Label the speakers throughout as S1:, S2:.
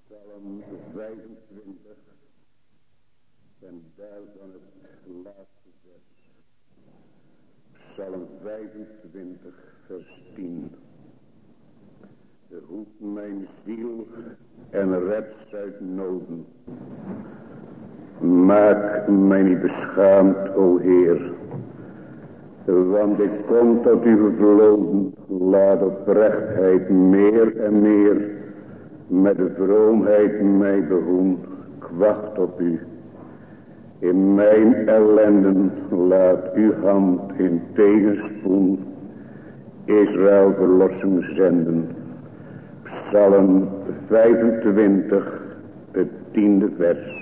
S1: Psalm 25 en daarvan het laatste vers. Psalm 25 vers 10. Roep mijn ziel en red uit noden. Maak mij niet beschaamd, o Heer. Want ik kom tot u gevloden. Laat oprechtheid meer en meer met de vroomheid mij behoen. Ik wacht op u. In mijn ellenden laat uw hand in tegenspoed Israël verlossing zenden. Psalm 25, het 10e vers.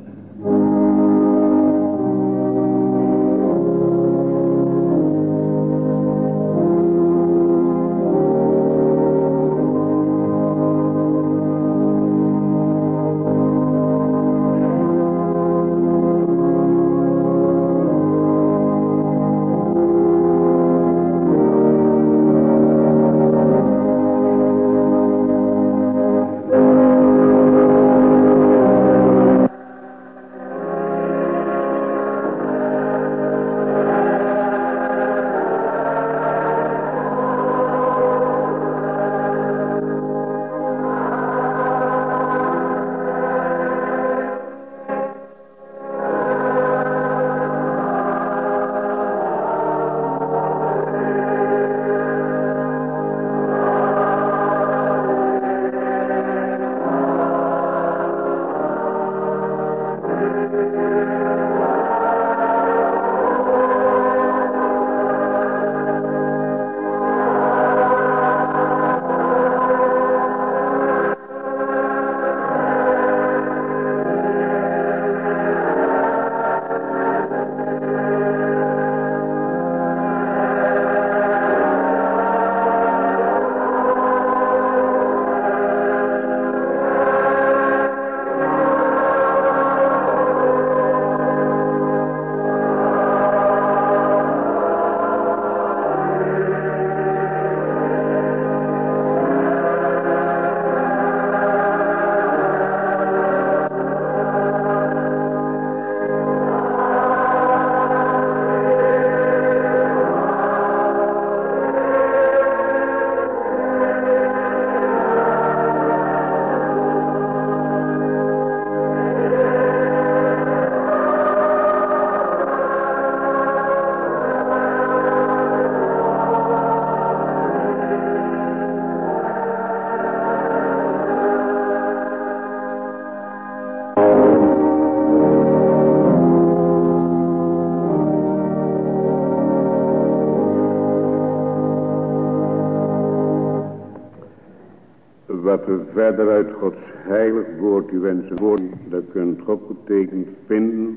S1: Wat we verder uit Gods heilig woord u wensen worden, dat kunt opgetekend vinden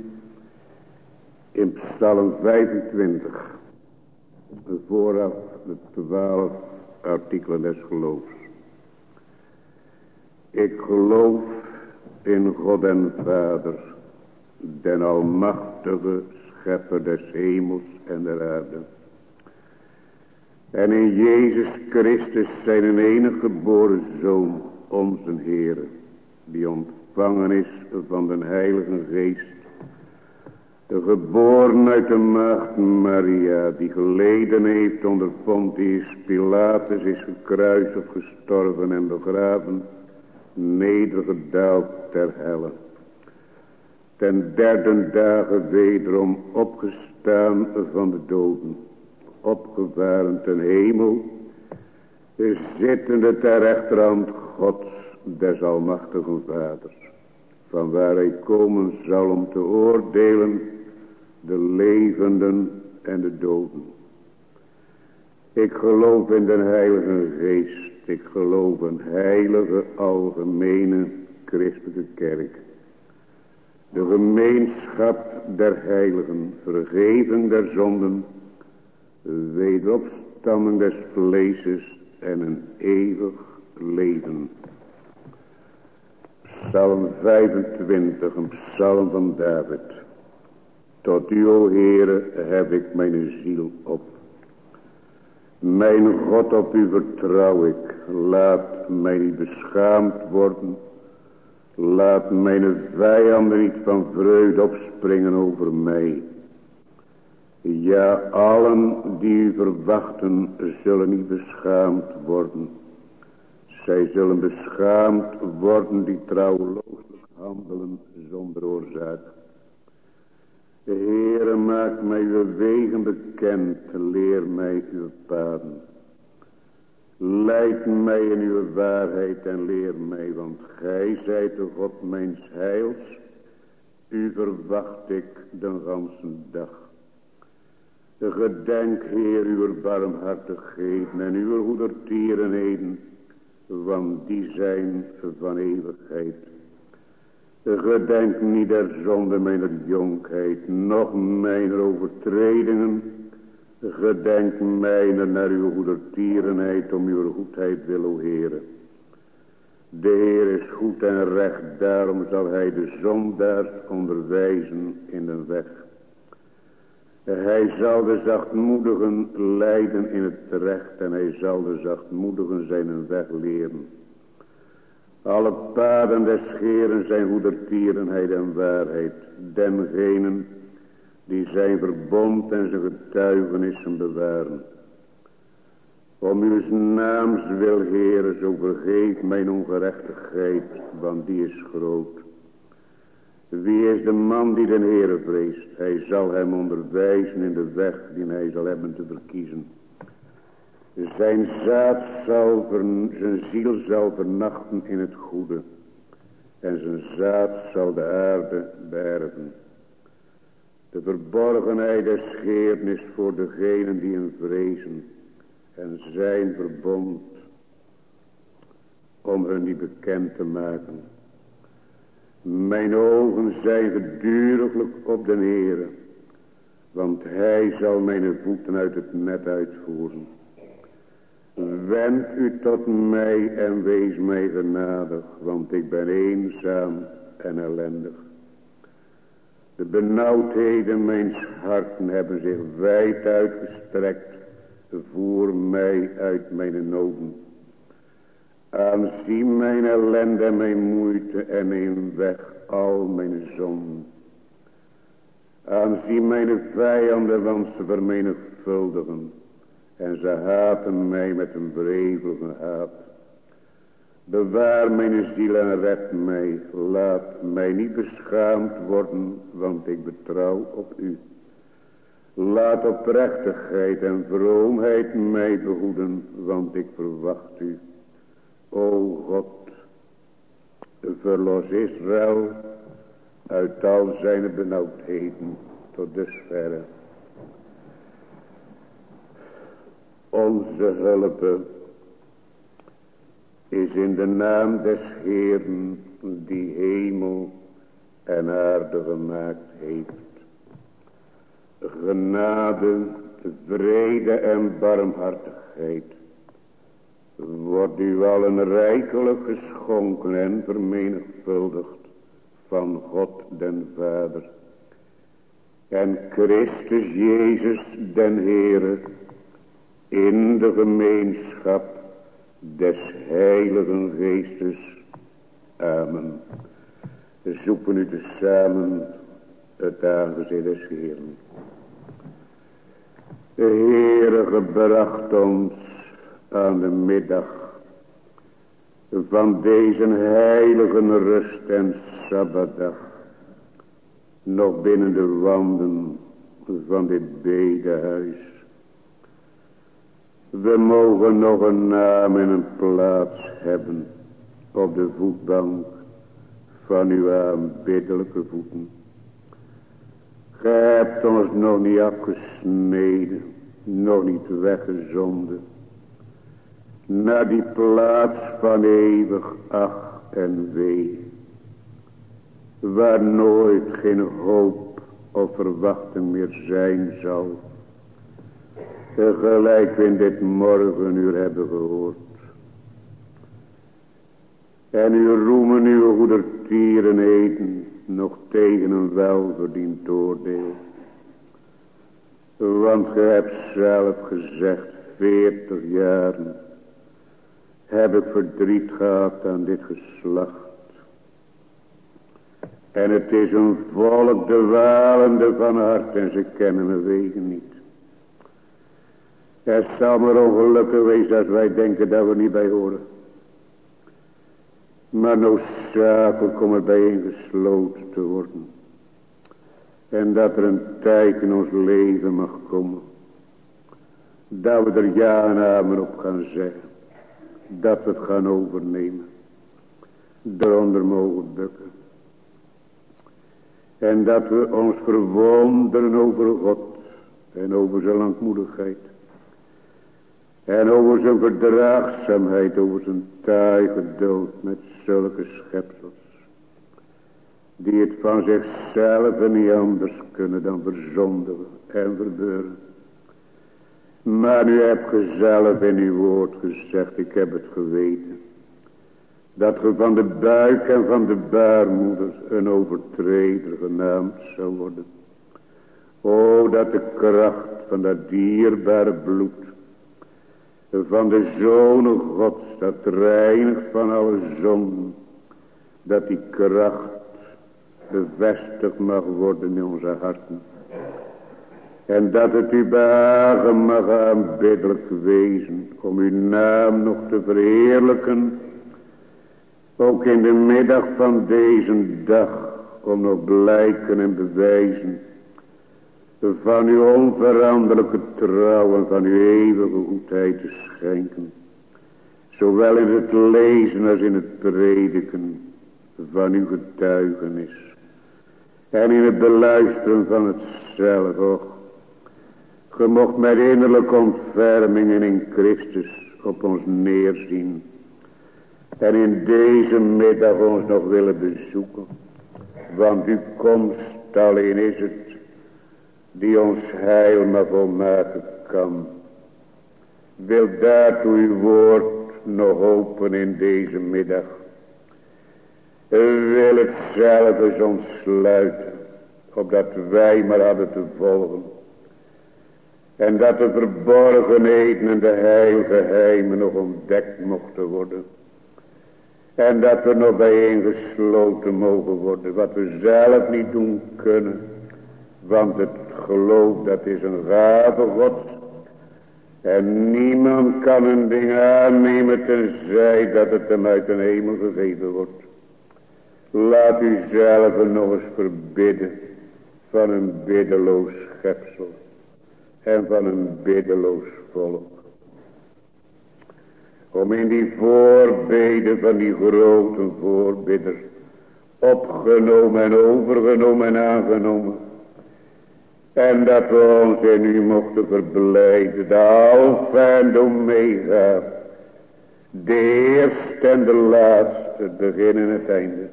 S1: in Psalm 25, vooraf de 12 artikelen des geloofs. Ik geloof in God en Vader, den almachtige schepper des hemels en der aarde. En in Jezus Christus zijn enige geboren Zoon, onze Heere, die ontvangen is van den Heilige Geest, de geboren uit de maagd Maria, die geleden heeft onder Pontius Pilatus, is gekruisigd, gestorven en begraven, nedergedaald ter helle. Ten derde dagen wederom opgestaan van de doden, opgevaren ten hemel, zittende ter rechterhand Gods des almachtigen Vaders, van waar hij komen zal om te oordelen de levenden en de doden. Ik geloof in den Heilige Geest, ik geloof een heilige algemene christelijke kerk, de gemeenschap der heiligen, vergeving der zonden, wederopstanding des vleeses en een eeuwig leven. Psalm 25, een psalm van David. Tot u, o Heere, heb ik mijn ziel op. Mijn God, op u vertrouw ik. Laat mij niet beschaamd worden Laat mijn vijanden niet van vreugde opspringen over mij. Ja, allen die u verwachten zullen niet beschaamd worden. Zij zullen beschaamd worden die trouwlooselijk handelen zonder oorzaak. De Heere maakt mij uw wegen bekend, leer mij uw paden. Leid mij in uw waarheid en leer mij, want gij zijt de God mijns heils. U verwacht ik den ganzen dag. Gedenk, Heer, uw barmhartigheden en uw goedertierenheden, want die zijn van eeuwigheid. Gedenk niet der zonde mijner jonkheid, noch mijner overtredingen. Gedenk mijner naar uw goedertierenheid, om uw goedheid wil, o Heere. De Heer is goed en recht, daarom zal hij de zondaars onderwijzen in de weg. Hij zal de zachtmoedigen leiden in het recht en hij zal de zachtmoedigen zijn weg leren. Alle paden des Heeren zijn goedertierenheid en waarheid, dengenen die zijn verbond en zijn getuigenissen bewaren. Om uw naams wil, Heere, zo vergeef mijn ongerechtigheid, want die is groot. Wie is de man die den Heere vreest? Hij zal hem onderwijzen in de weg die hij zal hebben te verkiezen. Zijn ziel zal vernachten in het goede. En zijn zaad zal de aarde beërven. De verborgenheid des Heeren is voor degenen die hem vrezen. En zijn verbond om hun die bekend te maken. Mijn ogen zijn geduriglijk op den Heere, want hij zal mijn voeten uit het net uitvoeren. Wend u tot mij en wees mij genadig, want ik ben eenzaam en ellendig. De benauwdheden mijns harten hebben zich wijd uitgestrekt, voer mij uit mijn noden. Aanzie mijn ellende en mijn moeite en neem weg al mijn zonden. Aanzie mijn vijanden, want ze vermenigvuldigen. En ze haten mij met een wrevelige haat. Bewaar mijn ziel en red mij. Laat mij niet beschaamd worden, want ik betrouw op u. Laat oprechtigheid en vroomheid mij behoeden, want ik verwacht u. O God, verlos Israël uit al zijn benauwdheden tot dusverre. Onze hulp is in de naam des Heeren die hemel en aarde gemaakt heeft. Genade, vrede en barmhartigheid wordt u allen rijkelijk geschonken en vermenigvuldigd van God den Vader en Christus Jezus den Heere in de gemeenschap des Heiligen Geestes. Amen. We zoeken u tezamen het aangezicht des Heeren. De Heere gebracht ons aan de middag van deze heilige rust en sabbatdag, nog binnen de wanden van dit bedehuis. We mogen nog een naam en een plaats hebben op de voetbank van uw aanbiddelijke voeten. Gij hebt ons nog niet afgesneden, nog niet weggezonden naar die plaats van eeuwig ach en wee, waar nooit geen hoop of verwachting meer zijn zal, gelijk we in dit morgenuur hebben gehoord. En u roemen uw goedertierenheden nog tegen een welverdiend oordeel. Want ge hebt zelf gezegd, 40 jaren heb ik verdriet gehad aan dit geslacht. En het is een volk dwalende van hart en ze kennen mijn wegen niet. Het zal maar ongelukkig wezen als wij denken dat we niet bij horen. Maar noodzakelijk om er bijeen gesloten te worden. En dat er een tijd in ons leven mag komen. Dat we er ja en amen op gaan zeggen. Dat we het gaan overnemen. Eronder mogen bukken. En dat we ons verwonderen over God. En over zijn langmoedigheid. En over zijn verdraagzaamheid. Over zijn taai geduld met zulke schepsels. Die het van zichzelf niet anders kunnen dan verzondigen en verbeuren. Maar u hebt zelf in uw woord gezegd, ik heb het geweten. Dat ge van de buik en van de baarmoeder een overtreder genaamd zou worden. O, dat de kracht van dat dierbare bloed. Van de Zoon Gods, dat reinigt van alle zonden. Dat die kracht bevestigd mag worden in onze harten. En dat het u behagen mag aanbiddelijk wezen. Om uw naam nog te verheerlijken. Ook in de middag van deze dag. Om nog blijken en bewijzen. Van uw onveranderlijke trouw en van uw eeuwige goedheid te schenken. Zowel in het lezen als in het prediken van uw getuigenis. En in het beluisteren van hetzelfde. Och, ge mocht met innerlijke ontferming en in Christus op ons neerzien. En in deze middag ons nog willen bezoeken. Want uw komst alleen is het die ons heil maar volmaken kan. Wil daartoe uw woord nog open in deze middag. Wil het zelf eens ontsluiten. Opdat wij maar hadden te volgen. En dat de verborgenheden en de heilgeheimen nog ontdekt mochten worden. En dat we nog bijeengesloten mogen worden. Wat we zelf niet doen kunnen. Want het geloof dat is een gave God. En niemand kan een ding aannemen tenzij dat het hem uit de hemel gegeven wordt. Laat u zelf nog eens verbidden van een biddeloos schepsel. En van een biddeloos volk. Om in die voorbeden van die grote voorbidder. Opgenomen en overgenomen en aangenomen. En dat we ons in u mochten verblijden. De Alpha en de Omega. De eerste en de laatste. Het begin en het einde.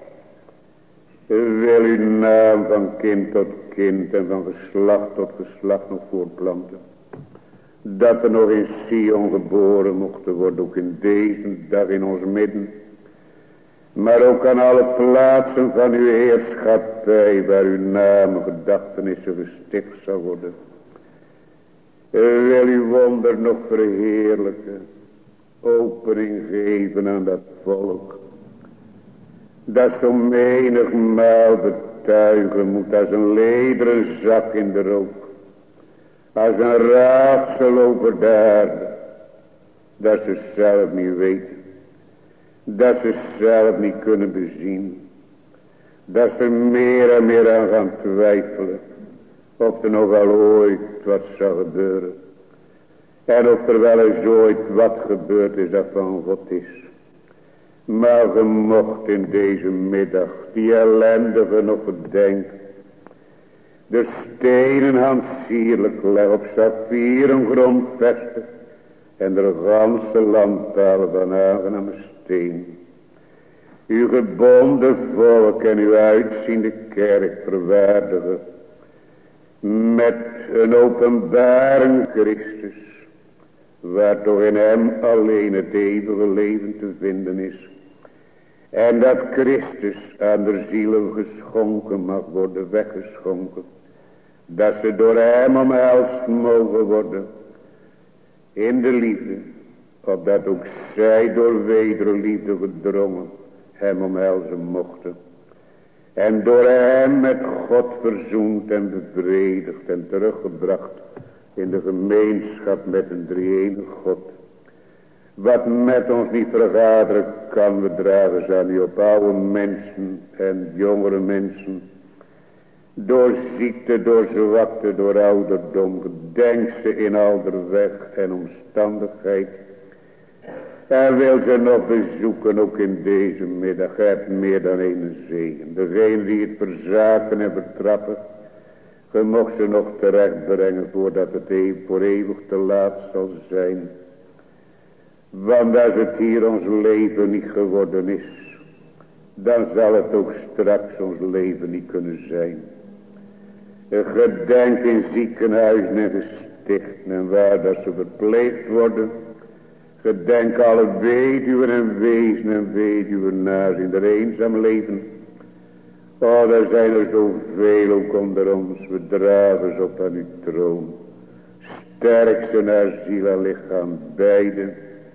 S1: Wil uw naam van kind tot kind en van geslacht tot geslacht nog voortplanten. Dat er nog in Sion geboren mochten worden. Ook in deze dag in ons midden. Maar ook aan alle plaatsen van uw heerschappij. Waar uw naam gedachtenissen gesticht zal worden. Wil uw wonder nog verheerlijken. Opening geven aan dat volk. Dat zo menigmaal betuigen moet als een lederen zak in de rook. Als een raadsel over de aarde. Dat ze zelf niet weten. Dat ze zelf niet kunnen bezien. Dat ze meer en meer aan gaan twijfelen. Of er nog wel ooit wat zal gebeuren. En of er wel eens ooit wat gebeurd is dat van God is. Maar ge mocht in deze middag die ellendige nog gedenken. De stenen handsierlijk leggen op saffieren grondvesten. En de ganse landtalen van aangename steen. Uw gebonden volk en uw uitziende kerk verwaardigen. Met een openbaring Christus. Waar toch in hem alleen het eeuwige leven te vinden is. En dat Christus aan de zielen geschonken mag worden, weggeschonken. Dat ze door hem omhelst mogen worden. In de liefde. Opdat ook zij door wederliefde gedrongen hem omhelzen mochten. En door hem met God verzoend en bevredigd en teruggebracht in de gemeenschap met een drie-enige God. Wat met ons niet vergaderen kan, we dragen ze aan u op, oude mensen en jongere mensen. Door ziekte, door zwakte, door ouderdom, gedenk ze in alder weg en omstandigheid. En wil ze nog bezoeken, ook in deze middag. Gij hebt meer dan een zegen. Degene die het verzaken en vertrappen, ge mocht ze nog terecht brengen voordat het voor eeuwig te laat zal zijn. Want als het hier ons leven niet geworden is, dan zal het ook straks ons leven niet kunnen zijn. Gedenk in ziekenhuizen en gestichten en waar dat ze verpleegd worden. Gedenk alle weduwen en wezen en weduwenaars in de eenzaam leven. Oh, daar zijn er zoveel ook onder ons. We dragen ze op aan uw troon. Sterk ze naar ziel en lichaam beiden.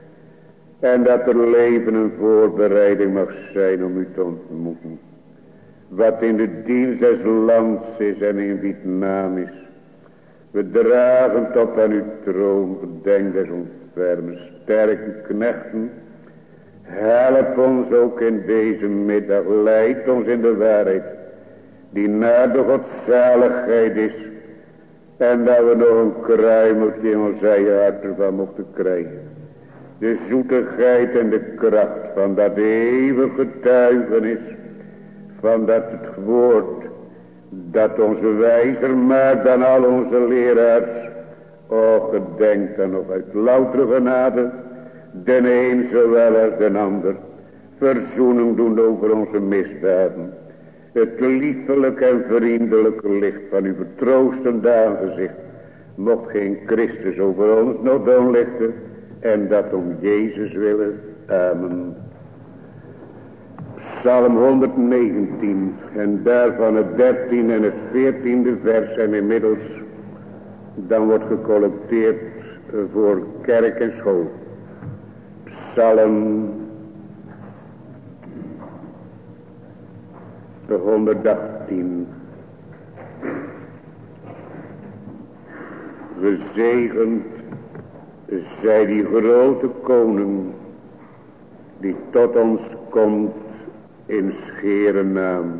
S1: En dat er leven een voorbereiding mag zijn om u te ontmoeten. Wat in de dienst des lands is en in Vietnam is. We dragen het op aan uw troon. Gedenk des ontfermen. Sterk uw knechten. Help ons ook in deze middag. Leid ons in de waarheid. Die naar de godzaligheid is. En dat we nog een kruimeltje in ons eigen hart ervan mochten krijgen. De zoetigheid en de kracht van dat eeuwige getuigenis. Van dat het woord. Dat onze wijzer maar dan al onze leraars. O, gedenk dan nog uit loutere genade. De een zowel als de ander. Verzoening doen over onze misdaden. Het liefelijk en vriendelijke licht van uw vertroostende aangezicht. Mocht geen Christus over ons nog doen lichten. En dat om Jezus willen. Amen. Psalm 119. En daarvan het 13e en het 14e vers. En inmiddels dan wordt gecollecteerd voor kerk en school. Psalm 118. Gezegend zij die grote koning die tot ons komt in scheren naam.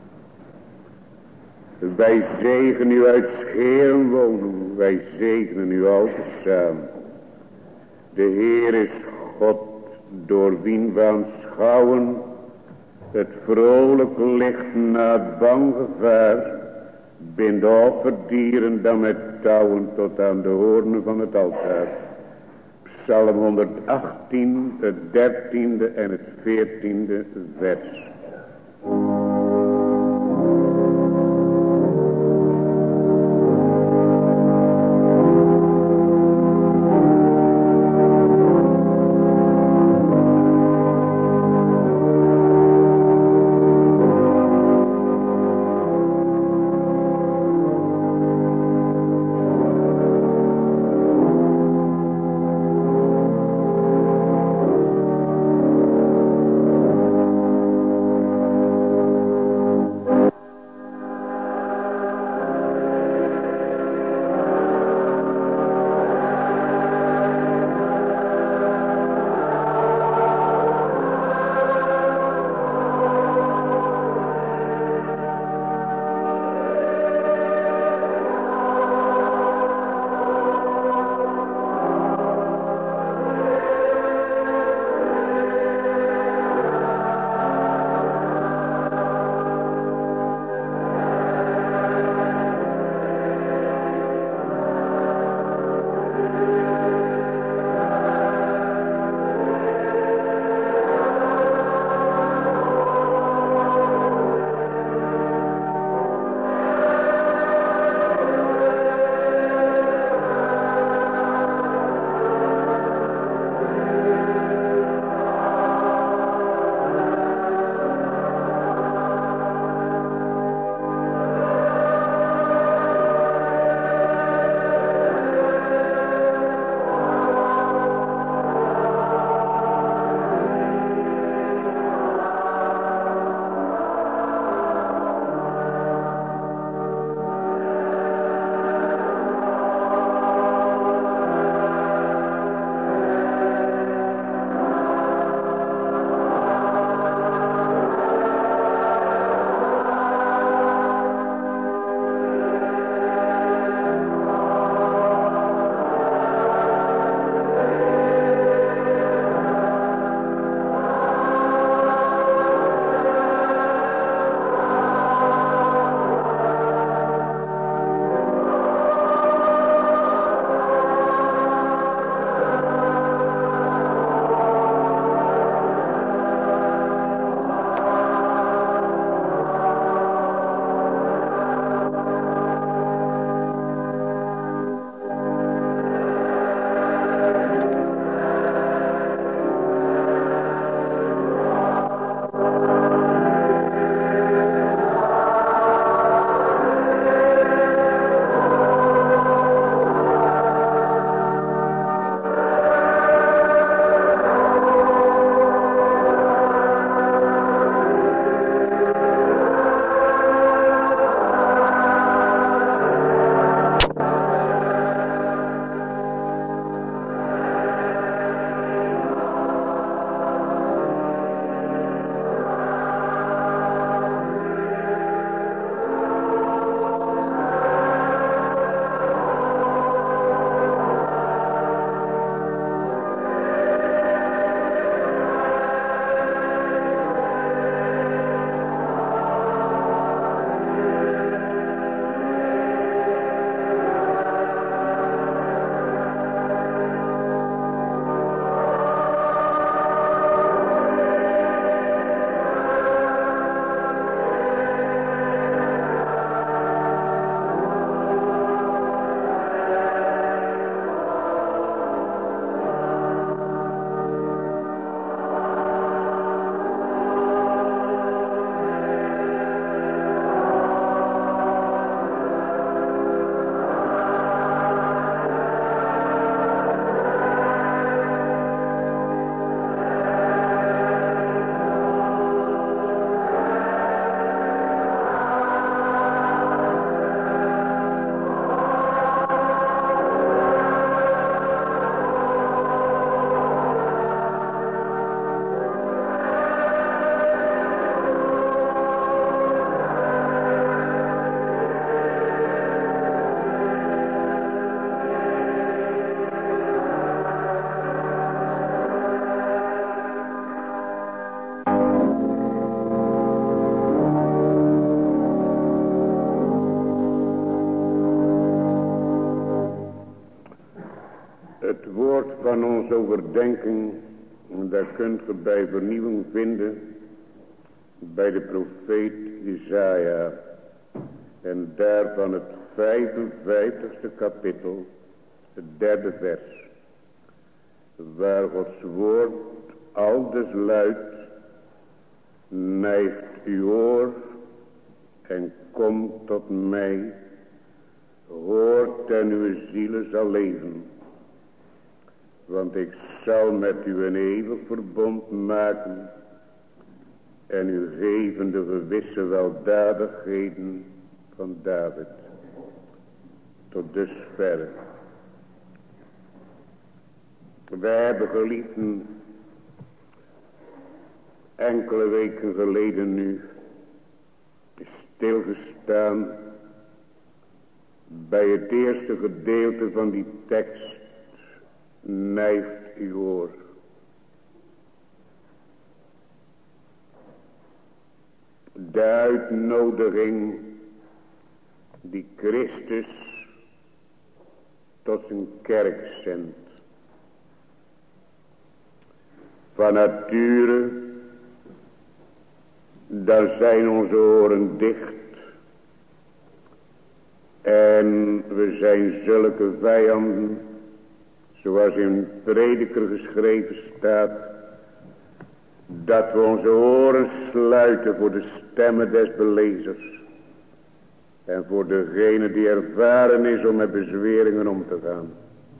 S1: Wij zegenen u uit scheren wonen, wij zegenen u al tezamen. De Heer is God, door wien we aanschouwen het vrolijk licht na het bang gevaar. Bind offerdieren dan met touwen tot aan de hoornen van het altaar. Psalm 118, het 13e en het 14e vers. overdenking, daar kunt ge bij vernieuwing vinden bij de profeet Jesaja. En daarvan het 55ste kapitel, het 3e vers. Waar Gods woord aldus luidt, neigt uw oor en komt tot mij, hoort en uw zielen zal leven. Want ik zal met u een eeuwig verbond maken en u geven de gewisse weldadigheden van David. Tot dusverre. Wij hebben, geliefden, enkele weken geleden nu stilgestaan bij het eerste gedeelte van die tekst, neigt uw oor. De uitnodiging die Christus tot zijn kerk zendt. Van nature, dan zijn onze oren dicht. En we zijn zulke vijanden, zoals in Prediker geschreven staat, dat we onze oren sluiten voor de stemmen des belezers. En voor degene die ervaren is om met bezweringen om te gaan.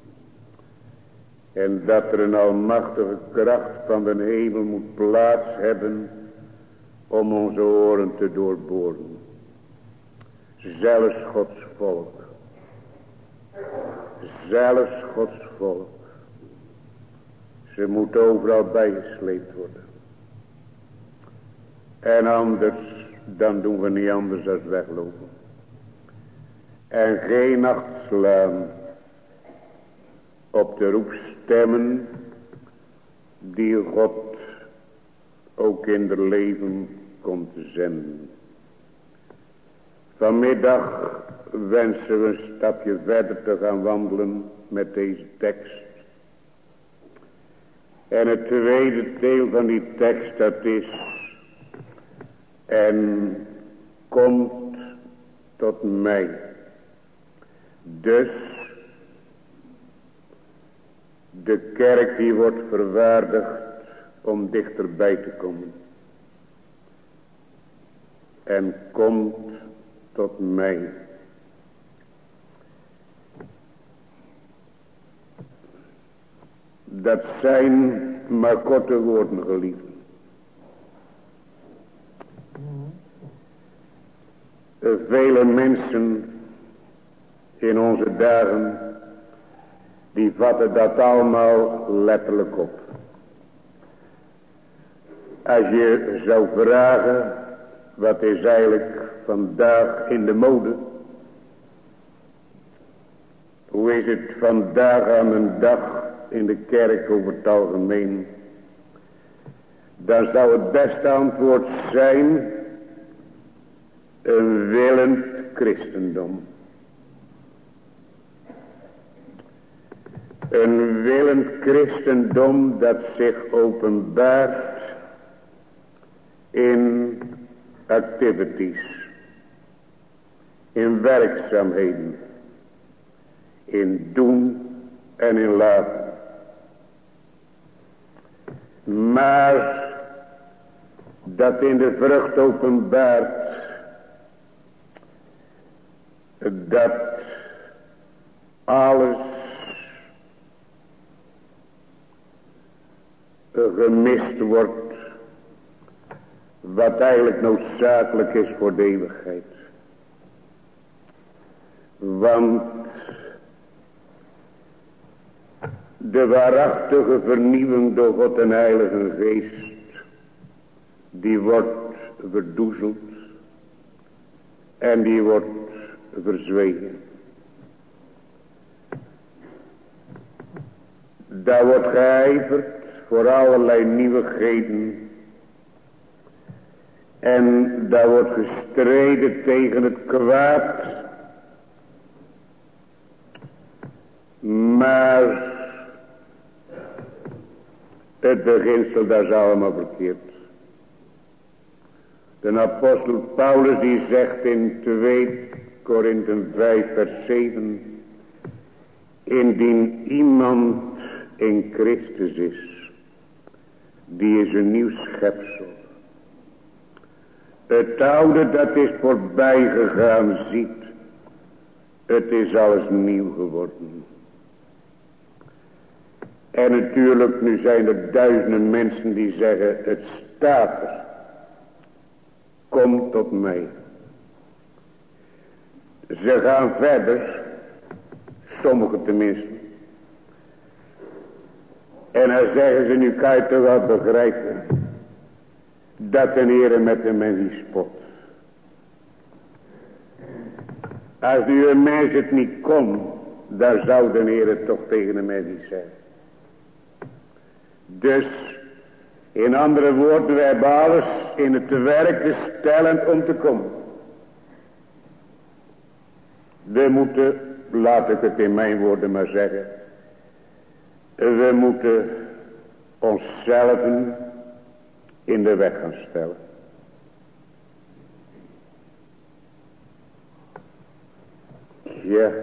S1: En dat er een almachtige kracht van de hemel moet plaats hebben om onze oren te doorboren. Zelfs Gods volk. Zelfs Gods volk. Ze moet overal bijgesleept worden. En anders, dan doen we niet anders dan weglopen. En geen acht slaan op de roepstemmen die God ook in het leven komt te zenden. Vanmiddag wensen we een stapje verder te gaan wandelen met deze tekst. En het tweede deel van die tekst, dat is: en komt tot mij. Dus de kerk die wordt verwaardigd om dichterbij te komen. En komt tot mij. Dat zijn maar korte woorden, geliefden. Vele mensen in onze dagen, die vatten dat allemaal letterlijk op. Als je zou vragen, wat is eigenlijk vandaag in de mode? Hoe is het vandaag aan een dag in de kerk over het algemeen? Dan zou het beste antwoord zijn: een willend christendom. Een willend christendom dat zich openbaart in activities, in werkzaamheden, in doen en in laten. Maar dat in de vrucht openbaart dat alles gemist wordt wat eigenlijk noodzakelijk is voor de eeuwigheid. Want de waarachtige vernieuwing door God en Heilige Geest, die wordt verdoezeld en die wordt verzwegen. Daar wordt geijverd voor allerlei nieuwigheden. En daar wordt gestreden tegen het kwaad. Maar Het beginsel, dat is allemaal verkeerd. De apostel Paulus die zegt in 2 Korinthe 5 vers 7. Indien iemand in Christus is, die is een nieuw schepsel. Het oude dat is voorbij gegaan, ziet, het is alles nieuw geworden. En natuurlijk, nu zijn er duizenden mensen die zeggen, het staat er. Kom tot mij. Ze gaan verder, sommigen tenminste. En dan zeggen ze, nu kan je toch wel begrijpen, dat de Heere met de mens die spot. Als nu een mens het niet kon, dan zou de Heere toch tegen de mens niet zeggen. Dus, in andere woorden, wij hebben alles in het werk te stellen om te komen. We moeten, laat ik het in mijn woorden maar zeggen, we moeten onszelf in de weg gaan stellen. Ja,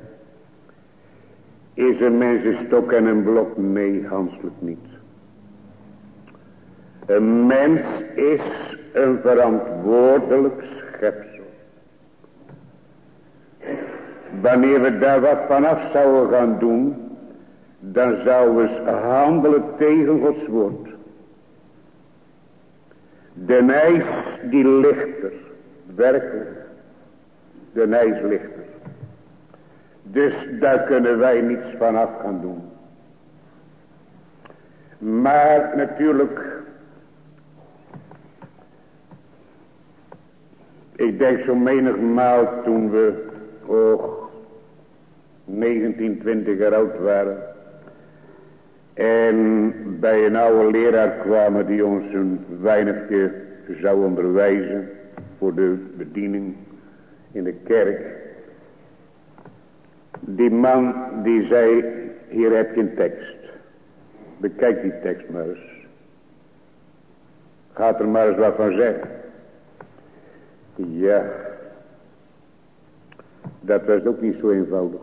S1: is een mens een stok en een blok? Nee, hanselijk niet. Een mens is een verantwoordelijk schepsel. Wanneer we daar wat vanaf zouden gaan doen, dan zouden we handelen tegen Gods woord. De ijs die ligt er, werkelijk. De ijs ligt er. Dus daar kunnen wij niets vanaf gaan doen. Maar natuurlijk, ik denk zo menigmaal toen we 19, 20 jaar oud waren. En bij een oude leraar kwamen die ons een weinigje zou onderwijzen voor de bediening in de kerk. Die man die zei, hier heb je een tekst. Bekijk die tekst maar eens. Gaat er maar eens wat van zeggen. Ja, dat was ook niet zo eenvoudig.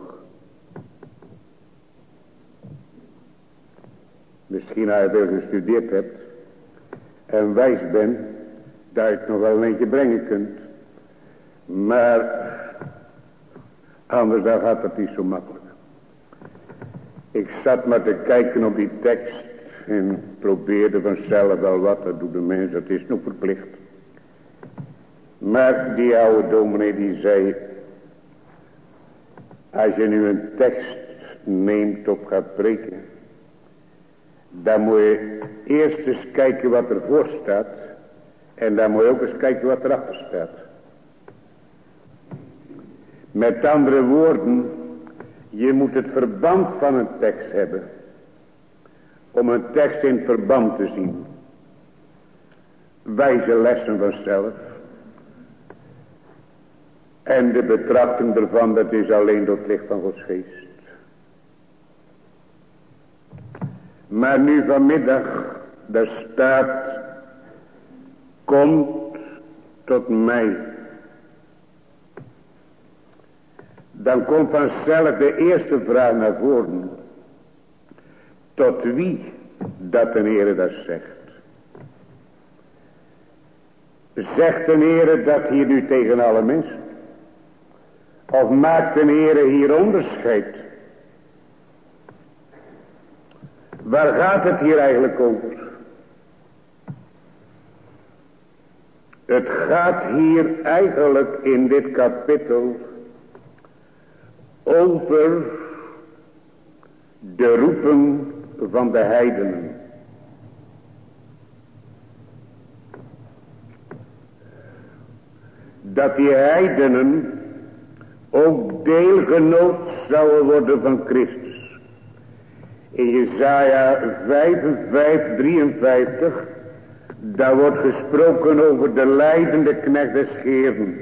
S1: Misschien als je veel gestudeerd hebt en wijs bent, dat je het nog wel een eentje brengen kunt. Maar anders dan gaat het niet zo makkelijk. Ik zat maar te kijken op die tekst en probeerde vanzelf wel wat. Dat doet de mens, dat is nog verplicht. Maar die oude dominee die zei, als je nu een tekst neemt op gaat preken, dan moet je eerst eens kijken wat er voor staat. En dan moet je ook eens kijken wat erachter staat. Met andere woorden, je moet het verband van een tekst hebben. Om een tekst in het verband te zien. Wijze lessen vanzelf. En de betrachting ervan, dat is alleen door het licht van Gods geest. Maar nu vanmiddag, daar staat, komt tot mij. Dan komt vanzelf de eerste vraag naar voren. Tot wie dat de Heere dat zegt. Zegt de Heere dat hier nu tegen alle mensen? Of maakt de Heere hier onderscheid? Waar gaat het hier eigenlijk over? Het gaat hier eigenlijk in dit kapittel over de roeping van de heidenen. Dat die heidenen ook deelgenoot zouden worden van Christus. In Jesaja 55, 53, daar wordt gesproken over de lijdende knecht des Heeren.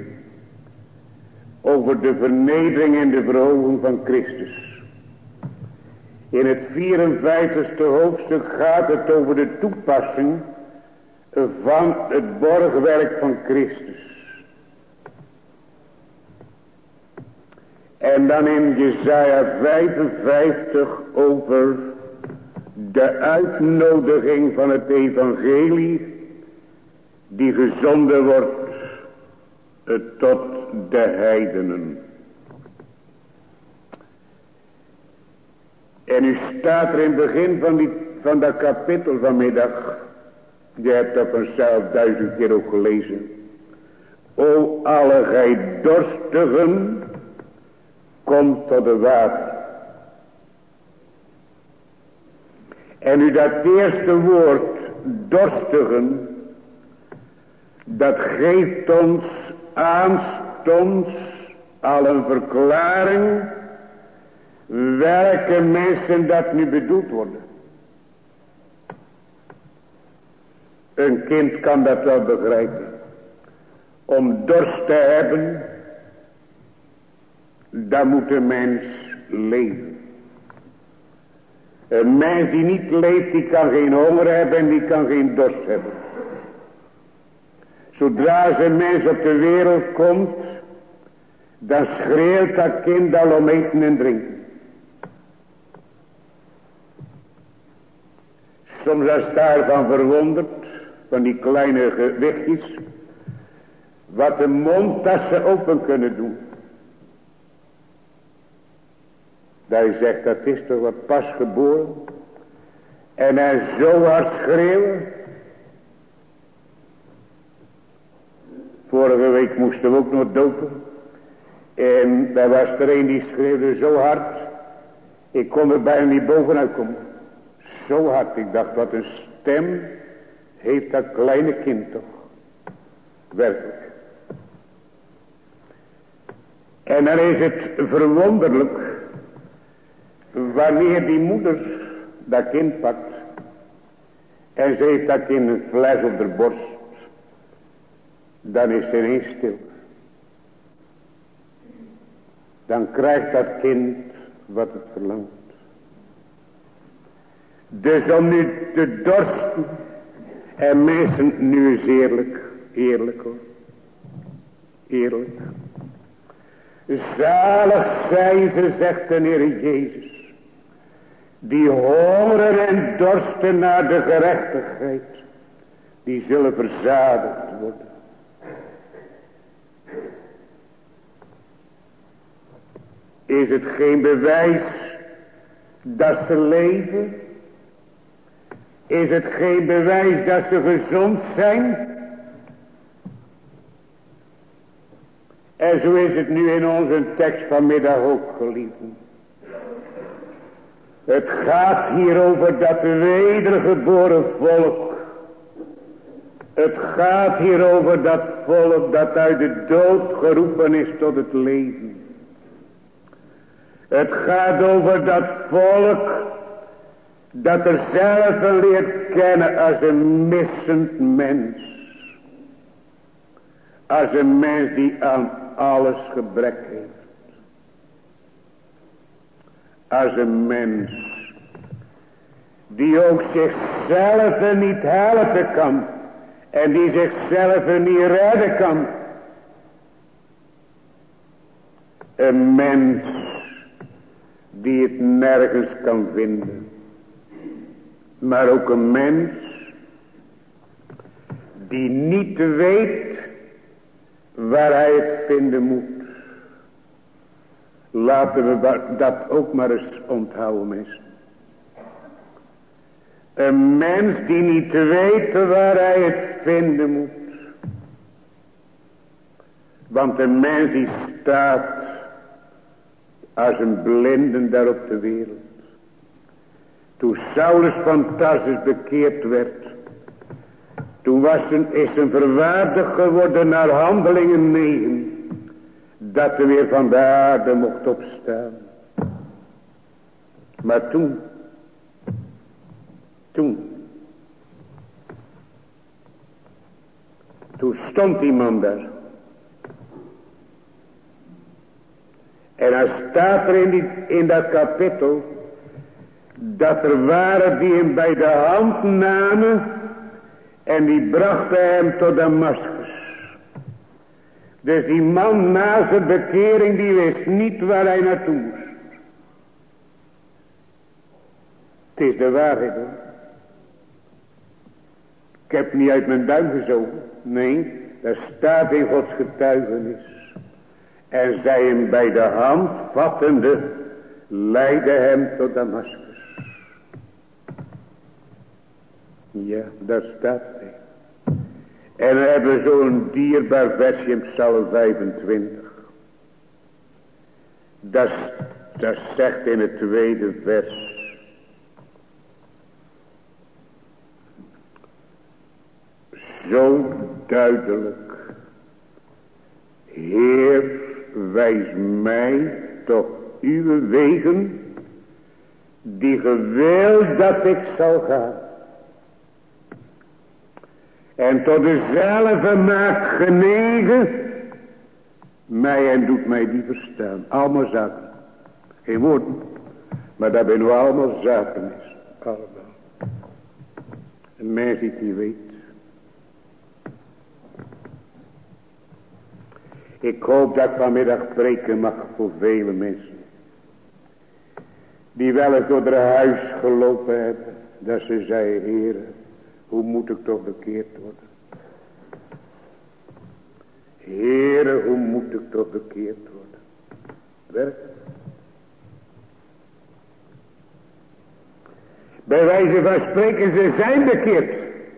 S1: Over de vernedering en de verhoging van Christus. In het 54ste hoofdstuk gaat het over de toepassing van het borgwerk van Christus. En dan in Jesaja 55 over de uitnodiging van het evangelie die gezonden wordt tot de heidenen. En u staat er in het begin van dat kapittel vanmiddag. Je hebt dat vanzelf 1000 keer ook gelezen. O alle gij dorstigen, kom tot de water. En u dat eerste woord, dorstigen, dat geeft ons aanstonds al een verklaring welke mensen dat nu bedoeld worden. Een kind kan dat wel begrijpen. Om dorst te hebben, dan moet een mens leven. Een mens die niet leeft, die kan geen honger hebben en die kan geen dorst hebben. Zodra een mens op de wereld komt, dan schreeuwt dat kind al om eten en drinken. Soms als daarvan verwonderd, van die kleine gewichtjes, wat de mond dat ze open kunnen doen. Dat je zegt, dat is toch wat pas geboren. En hij zo hard schreeuwen. Vorige week moesten we ook nog dopen. En daar was er een die schreeuwde zo hard. Ik kon er bijna niet bovenuit komen. Zo hard. Ik dacht, wat een stem heeft dat kleine kind toch. Werkelijk. En dan is het verwonderlijk. Wanneer die moeder dat kind pakt. En ze heeft dat kind een fles op de borst. Dan is er ineens stil. Dan krijgt dat kind wat het verlangt. Dus om nu te dorsten. En mensen, nu is eerlijk hoor. Eerlijk. Zalig zijn ze, zegt de Heer Jezus. Die hongeren en dorsten naar de gerechtigheid. Die zullen verzadigd worden. Is het geen bewijs dat ze leven? Is het geen bewijs dat ze gezond zijn? En zo is het nu in onze tekst vanmiddag ook, geliefden. Het gaat hier over dat wedergeboren volk. Het gaat hier over dat volk dat uit de dood geroepen is tot het leven. Het gaat over dat volk dat er zelf leert kennen als een missend mens. Als een mens die aan alles gebrek heeft. Als een mens die ook zichzelf niet helpen kan. En die zichzelf niet redden kan. Een mens die het nergens kan vinden. Maar ook een mens die niet weet waar hij het vinden moet. Laten we dat ook maar eens onthouden, mensen. Een mens die niet weet waar hij het vinden moet. Want een mens die staat als een blinde daar op de wereld. Toen Saulus van Tarsus bekeerd werd. Toen is een verwaardigd geworden naar Handelingen 9. Dat er weer van de aarde mocht opstaan. Maar toen stond die man daar. En hij staat er in dat kapittel. dat er waren die hem bij de hand namen en die brachten hem tot Damaskus. Dus die man na zijn bekering, die wist niet waar hij naartoe moest. Het is de waarheid hoor. Ik heb niet uit mijn duim gezogen. Nee, dat staat in Gods getuigenis. En zij hem bij de hand vattende, leidde hem tot Damaskus. Ja, daar staat hij. En we hebben zo'n dierbaar versje in Psalm 25. Dat zegt in het tweede vers. Zo duidelijk. Heer, wijs mij toch uw wegen, die ge wilt dat ik zal gaan. En tot dezelfde maakt genegen mij en doet mij die verstaan. Allemaal zaken. Geen woorden. Maar dat ben we allemaal zaken is. Allemaal. Een mens die niet weet. Ik hoop dat ik vanmiddag preken mag voor vele mensen. Die wel eens door het huis gelopen hebben. Dat ze zeiden, Heer, hoe moet ik toch bekeerd worden? Heere, hoe moet ik toch bekeerd worden? Werk. Bij wijze van spreken, ze zijn bekeerd.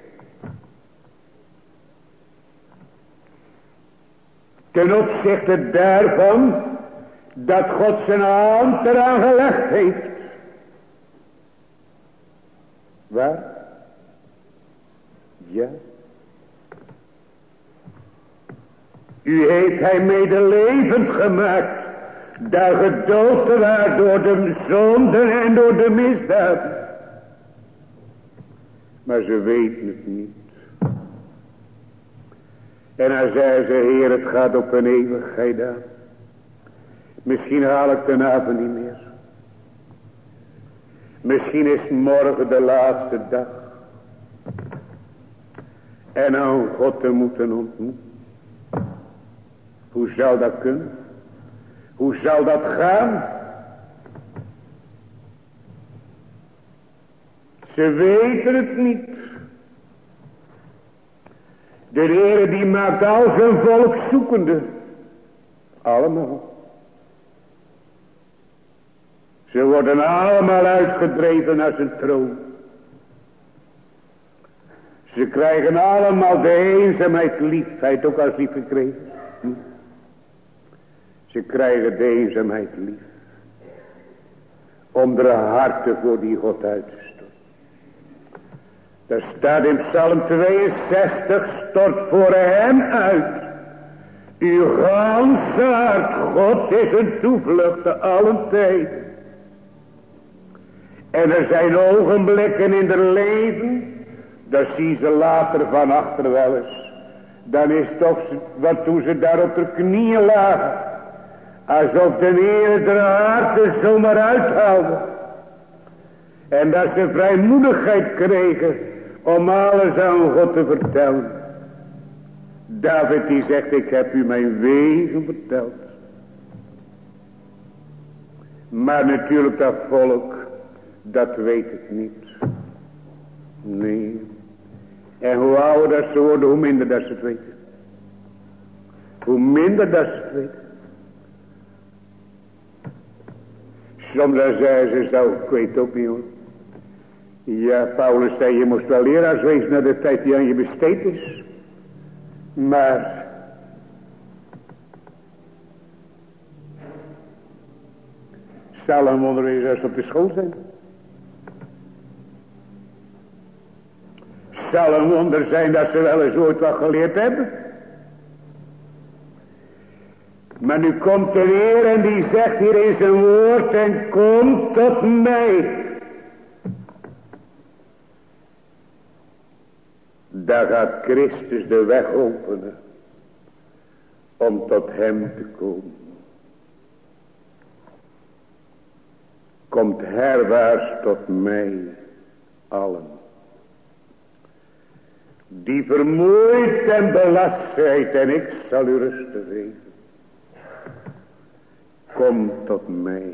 S1: Ten opzichte daarvan dat God zijn hand eraan gelegd heeft. Waar? Ja. U heeft hij medelevend gemaakt. Dat gedood was door de zonden en door de misdaad. Maar ze weten het niet. En dan zei ze, Heer, het gaat op een eeuwigheid aan. Misschien haal ik de avond niet meer. Misschien is morgen de laatste dag. En dan God te moeten ontmoeten. Hoe zou dat kunnen? Hoe zou dat gaan? Ze weten het niet. De Heer die maakt al zijn volk zoekende. Allemaal. Ze worden allemaal uitgedreven naar zijn troon. Ze krijgen allemaal de eenzaamheid lief. Hij heeft ook als lief gekregen. Ze krijgen de eenzaamheid lief. Om de harten voor die God uit te storten. Daar staat in Psalm 62. Stort voor hem uit. Uw ganse hart. God is een toevlucht te allen tijd. En er zijn ogenblikken in haar leven. Dat zien ze later van achter wel eens. Dan is toch wat toen ze daar op de knieën lagen. Alsof de Heer de harten zomaar uithaalde. En dat ze vrijmoedigheid kregen om alles aan God te vertellen. David die zegt, ik heb u mijn wegen verteld. Maar natuurlijk dat volk, dat weet het niet. Nee. En hoe ouder dat ze worden, hoe minder dat ze het weten. Hoe minder dat ze het weten. Soms dan zei ze zo, ik weet het ook niet hoor. Ja, Paulus zei, je moest wel leraars wezen naar de tijd die aan je besteed is. Maar zal een wonder wezen als ze op de school zijn. Zal een wonder zijn dat ze wel eens ooit wat geleerd hebben. Maar nu komt de Heer en die zegt hier in zijn woord en kom tot mij. Daar gaat Christus de weg openen om tot hem te komen. Komt herwaarts tot mij allen, die vermoeid en belast zijt, en ik zal u rust geven. Kom tot mij.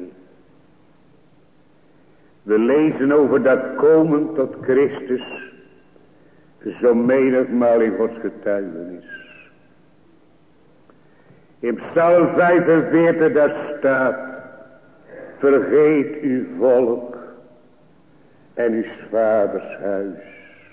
S1: We lezen over dat komen tot Christus zo menigmaal in Gods getuigenis. In Psalm 45 daar staat: vergeet uw volk en uw vaders huis.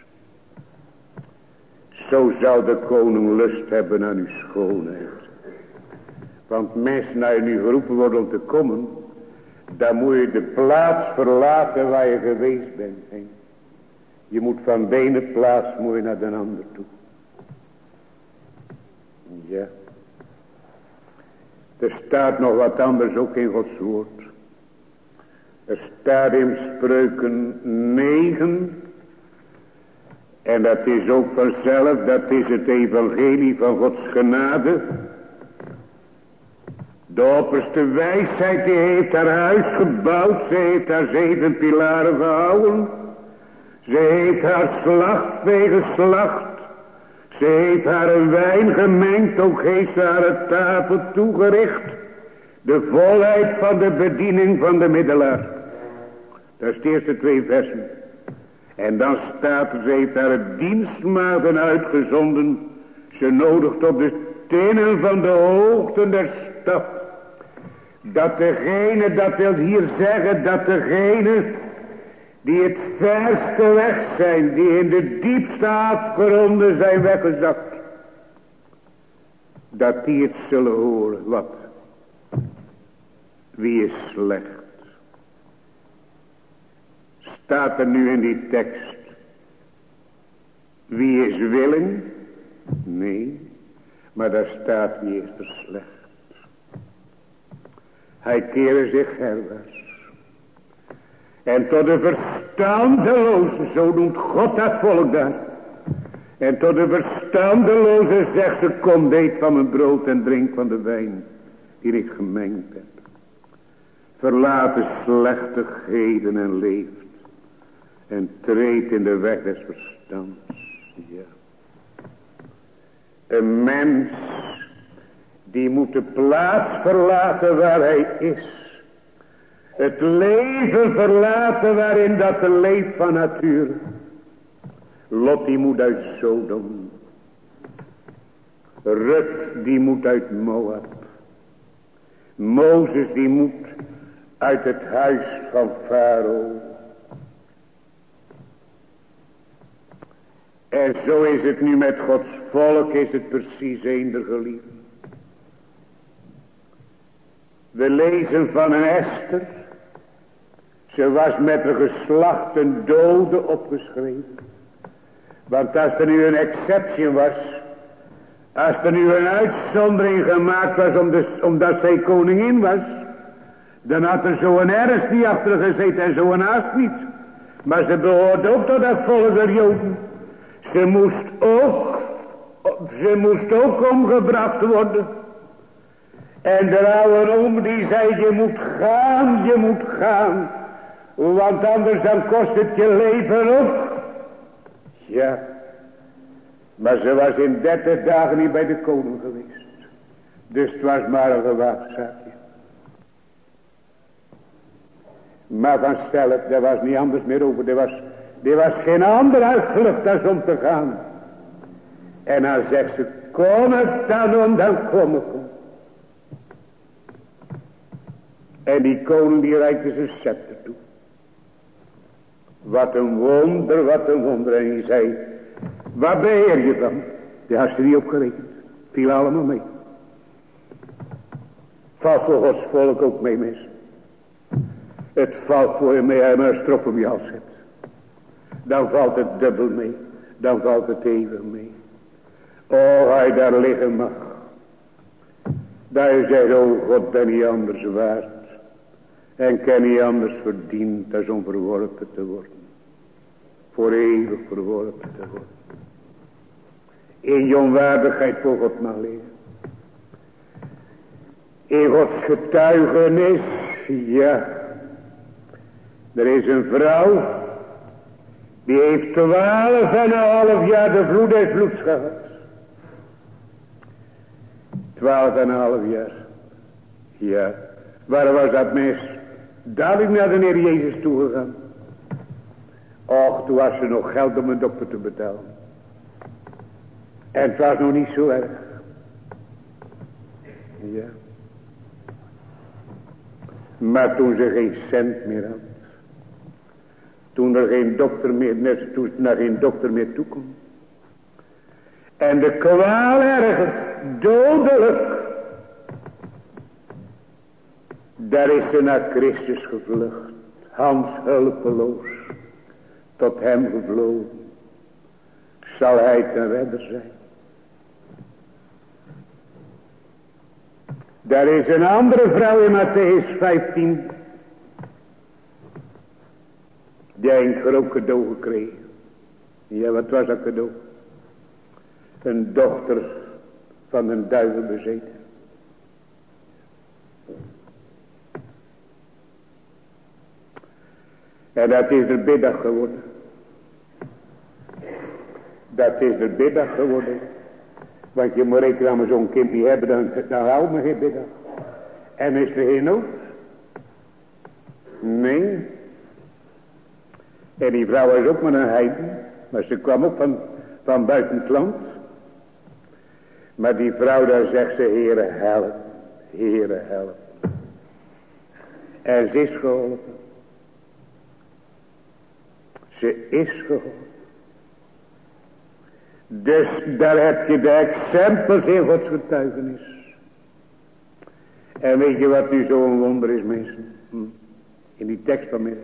S1: Zo zou de koning lust hebben aan uw schoonheid. Want mensen naar nu geroepen worden om te komen, dan moet je de plaats verlaten waar je geweest bent. Je moet van de ene plaats moet je naar de andere toe. Ja. Er staat nog wat anders ook in Gods woord. Er staat in Spreuken 9. En dat is ook vanzelf, dat is het evangelie van Gods genade. De opperste wijsheid die heeft haar huis gebouwd. Ze heeft haar 7 pilaren gehouden. Ze heeft haar slachtvee geslacht. Ze heeft haar wijn gemengd. Ook heeft ze haar tafel toegericht. De volheid van de bediening van de middelaar. Dat is de eerste 2 versen. En dan staat er, ze heeft haar dienstmaagden uitgezonden. Ze nodigt op de tinnen van de hoogten der stad. Dat degene, dat wil hier zeggen, dat degene die het verste weg zijn, die in de diepste afgronden zijn weggezakt, dat die het zullen horen. Wat? Wie is slecht? Staat er nu in die tekst: wie is willing? Nee, maar daar staat: wie is er slecht? Hij keerde zich herwaarts. En tot de verstandelozen, zo noemt God dat volk daar. En tot de verstandelozen zegt ze: kom, eet van mijn brood en drink van de wijn die ik gemengd heb. Verlaat de slechtigheden en leeft. En treedt in de weg des verstands. Ja. Een mens die moet de plaats verlaten waar hij is. Het leven verlaten waarin dat de leeft van nature. Lot die moet uit Sodom. Rut die moet uit Moab. Mozes die moet uit het huis van Farao. En zo is het nu met Gods volk, is het precies eender geliefd. We lezen van een Esther. Ze was met een geslacht een dode opgeschreven. Want als er nu een exceptie was, als er nu een uitzondering gemaakt was omdat zij koningin was, dan had er zo'n Ernst niet achter gezeten en zo'n Haast niet. Maar ze behoorde ook tot dat volk der Joden. Ze moest ook omgebracht worden. En de oude oom die zei: je moet gaan. Want anders dan kost het je leven op. Ja. Maar ze was in 30 dagen niet bij de koning geweest. Dus het was maar een gewaagd zaakje. Maar vanzelf, daar was niet anders meer over. Er was geen ander uitvlucht dan om te gaan. En dan zegt ze: kom het dan om, dan kom ik om. En die koning die reikte zijn scepter toe. Wat een wonder, wat een wonder. En die zei: waar beheer je van? Die had ze niet opgerekend. Viel allemaal mee. Valt voor Gods volk ook mee, mis. Het valt voor je mee, maar een strop om je hals hebt. Dan valt het dubbel mee. Dan valt het even mee. Oh, hij daar liggen mag. Dat je zegt: oh God, ben niet anders waard. En kan niet anders verdiend als om verworpen te worden. Voor eeuwig verworpen te worden. In je onwaardigheid voor God mag leren. In Gods getuigenis, ja.
S2: Er is een vrouw, die heeft 12,5 jaar de vloed des bloeds gehad. 12,5 jaar. Ja, waar was dat mis? Dadelijk naar de Heer Jezus toegegaan. Och, toen was er nog geld om een dokter te betalen. En het was nog niet zo erg. Ja. Maar toen ze geen cent meer had. Toen er geen dokter meer, net toen naar geen dokter meer toe kon. En de kwaal erger, dodelijk. Daar is ze naar Christus gevlucht. Hans hulpeloos. Tot hem gevlogen. Zal hij ten redder zijn. Daar is een andere vrouw in Mattheüs 15. Die heeft een groot cadeau gekregen. Ja, wat was dat cadeau? Een dochter van een duivel bezeten. En dat is de biddag geworden. Dat is de biddag geworden. Want je moet rekenen aan zo'n kindje hebben, dan houdt me geen biddag. En is er geen nood? Nee. En die vrouw is ook maar een heiden. Maar ze kwam ook van buiten het land. Maar die vrouw daar zegt ze, Heere help. Heere help. En ze is geholpen. Ze is geholpen. Dus daar heb je de exempels in Gods getuigenis. En weet je wat nu zo'n wonder is, mensen? In die tekst vanmiddag.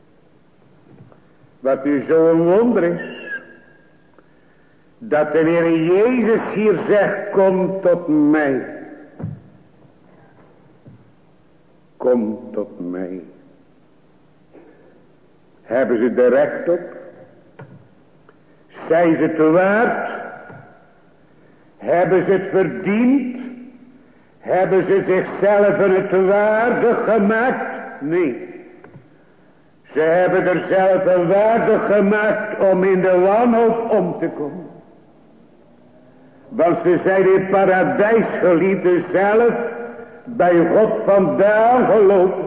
S2: Wat nu zo'n wonder is. Dat de Heer Jezus hier zegt, kom tot mij. Kom tot mij. Hebben ze er recht op? Zijn ze te waard? Hebben ze het verdiend? Hebben ze zichzelf het waardig gemaakt? Nee. Ze hebben er zelf een waardig gemaakt om in de wanhoop om te komen. Want ze zijn in paradijs geliefden zelf bij God vandaan gelopen.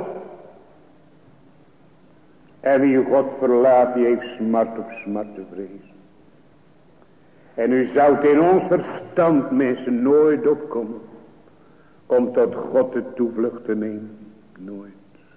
S2: En wie God verlaat, die heeft smart op smart te vrezen. En u zou het in ons verstand, mensen, nooit opkomen om tot God de toevlucht te nemen. Nooit.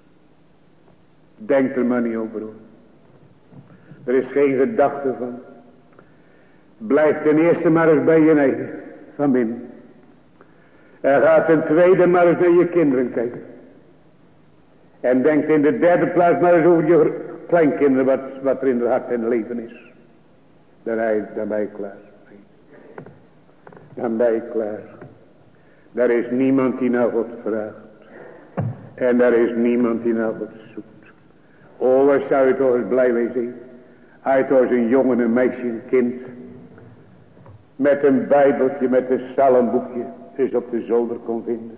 S2: Denk er maar niet over hoor. Er is geen gedachte van. Blijf ten eerste maar eens bij je eigen. Van binnen. En ga ten tweede maar eens naar je kinderen kijken. En denk in de derde plaats maar eens over je kleinkinderen wat er in het hart en leven is. Dan ben je klaar. Dan ben je klaar. Daar is niemand die naar God vraagt. En daar is niemand die naar God zoekt. Oh, waar zou je toch eens blij mee zijn. Als je toch eens een jongen, een meisje, een kind. Met een bijbeltje, met een psalmboekje. Dus op de zolder kon vinden.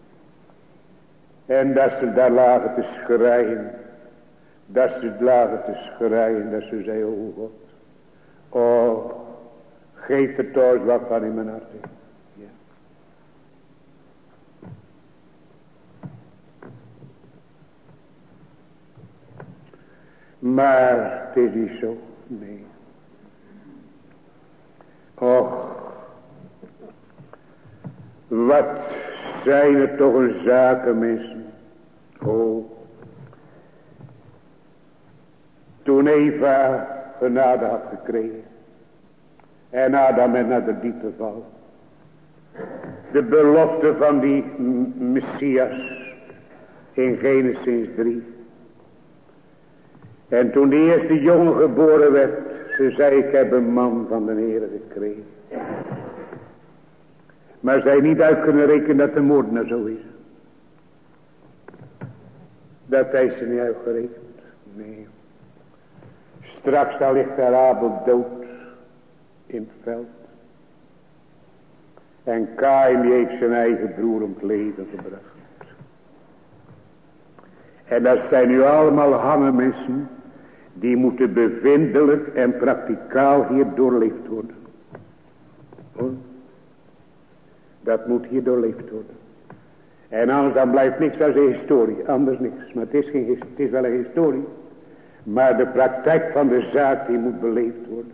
S2: En dat ze daar lagen te schreien. Dat ze lagen te schreien. Dat ze zei, oh God. Oh, geef er toch eens wat van in mijn hart. Ja. Maar het is niet zo. Nee. Och. Wat zijn er toch een zaken, mensen. Oh. Toen Eva genade had gekregen. En Adam met naar de diepe val. De belofte van die Messias. In Genesis 3. En toen de eerste jongen geboren werd. Ze zei, ik heb een man van de Heer gekregen. Maar zij niet uit kunnen rekenen dat de moordenaar zo is. Dat heeft ze niet uitgerekend. Nee. Straks daar ligt daar Abel dood. In het veld. En Kain die heeft zijn eigen broer om het leven gebracht. En dat zijn nu allemaal hangenmensen. Die moeten bevindelijk en prakticaal hier doorleefd worden. Hoor. Dat moet hier doorleefd worden. En anders dan blijft niks als een historie. Anders niks. Maar het is wel een historie. Maar de praktijk van de zaak die moet beleefd worden.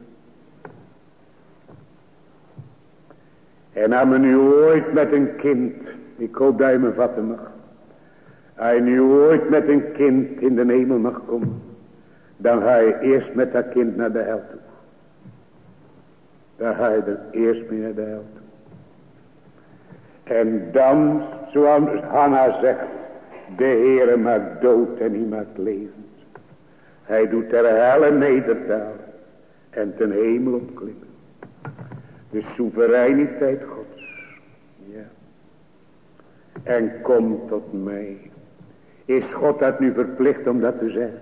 S2: En als men nu ooit met een kind. Ik hoop dat je me vatten mag. Als je nu ooit met een kind in de hemel mag komen. Dan ga je eerst met dat kind naar de hel toe. Dan ga je er eerst mee naar de hel toe. En dan, zoals Hanna zegt. De Heere maakt dood en hij maakt levend. Hij doet ter helle nederdalen. En ten hemel opklimmen. De soevereiniteit Gods. Ja. En kom tot mij. Is God dat nu verplicht om dat te zeggen?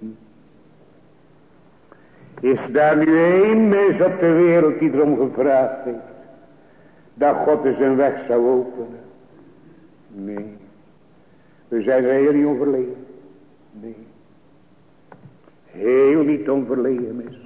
S2: Is daar nu één mens op de wereld die erom gevraagd heeft. Dat God er zijn weg zou openen? Nee. We zijn er heel niet onverlegen. Nee. Heel niet onverlegen is.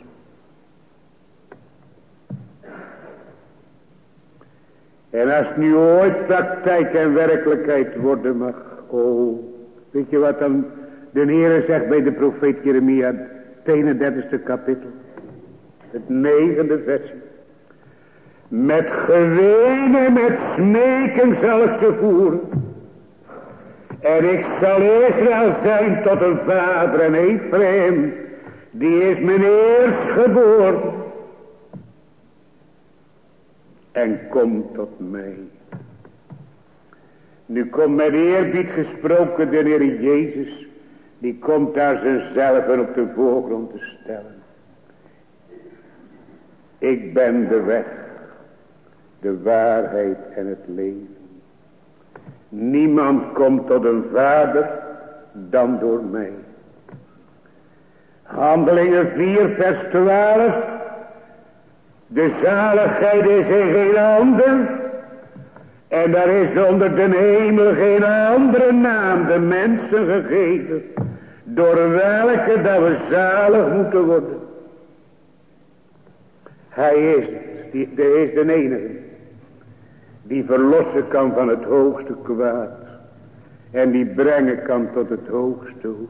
S2: En als het nu ooit praktijk en werkelijkheid worden mag. Oh, weet je wat dan de Heere zegt bij de profeet Jeremia, het 31ste kapitel. Het 9e vers. Met geween en met smeken zal ik ze voeren. En ik zal Israël zijn tot een vader en Ephraim. Die is mijn eerstgeboren. En kom tot mij. Nu komt met eerbied gesproken de Heer Jezus. Die komt daar zichzelf op de voorgrond te stellen. Ik ben de weg, de waarheid en het leven. Niemand komt tot een vader dan door mij. Handelingen 4 vers 12. De zaligheid is in geen ander. En daar is onder de hemel geen andere naam de mensen gegeven. Door welke dat we zalig moeten worden. Hij is de enige. Die verlossen kan van het hoogste kwaad. En die brengen kan tot het hoogste goed.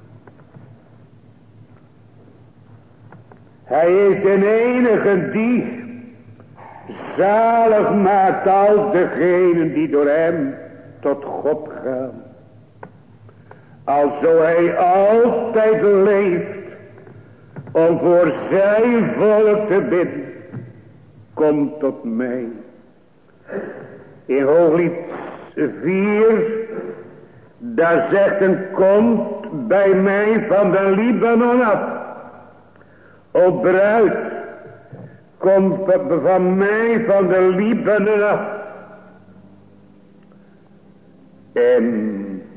S2: Hij is de enige die zalig maakt al degenen die door hem tot God gaan. Alzo hij altijd leeft om voor zijn volk te bidden. Kom tot mij. In Hooglied 4, daar zegt een komt bij mij van de Libanon af. O bruid, kom van mij van de Libanon af. En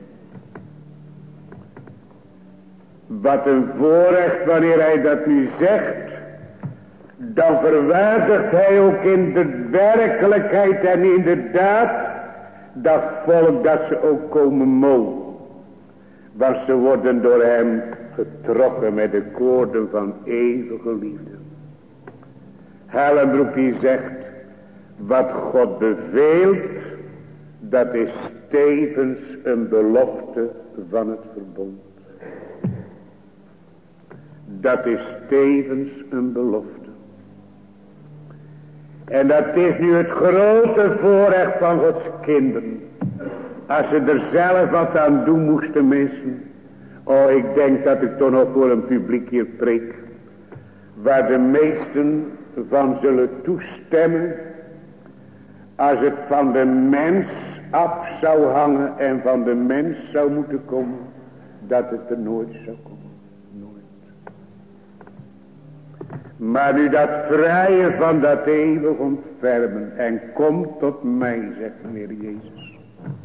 S2: wat een voorrecht wanneer hij dat nu zegt. Dan verwaardigt hij ook in de werkelijkheid en in de daad dat volk dat ze ook komen mogen. Want ze worden door hem getrokken met de koorden van eeuwige liefde. Hellenbroek die zegt, wat God beveelt, dat is tevens een belofte van het verbond. Dat is tevens een belofte. En dat is nu het grote voorrecht van Gods kinderen. Als ze er zelf wat aan doen moesten mensen. Oh, ik denk dat ik toch nog voor een publiek hier preek. Waar de meesten van zullen toestemmen. Als het van de mens af zou hangen en van de mens zou moeten komen. Dat het er nooit zou komen. Maar nu dat vrije van dat eeuwig ontfermen. En kom tot mij, zegt de Heer Jezus.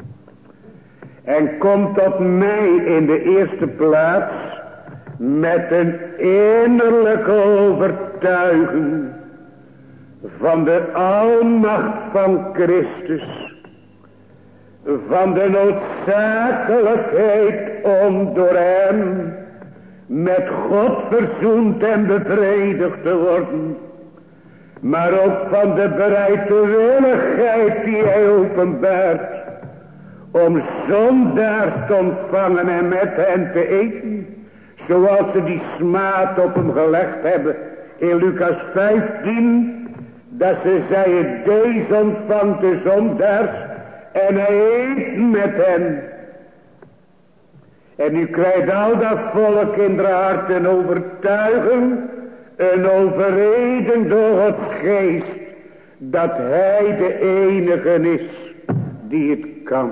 S2: En kom tot mij in de eerste plaats. Met een innerlijke overtuiging. Van de almacht van Christus. van de noodzakelijkheid om door hem met God verzoend en bevredigd te worden, maar ook van de bereidwilligheid die hij openbaart om zondaars te ontvangen en met hen te eten, zoals ze die smaad op hem gelegd hebben in Lucas 15, dat ze zeiden, deze ontvangt de zondaars en hij eet met hen. En nu krijgt al dat volk in de hart een overtuiging, een overreding door Gods geest, dat hij de enige is die het kan.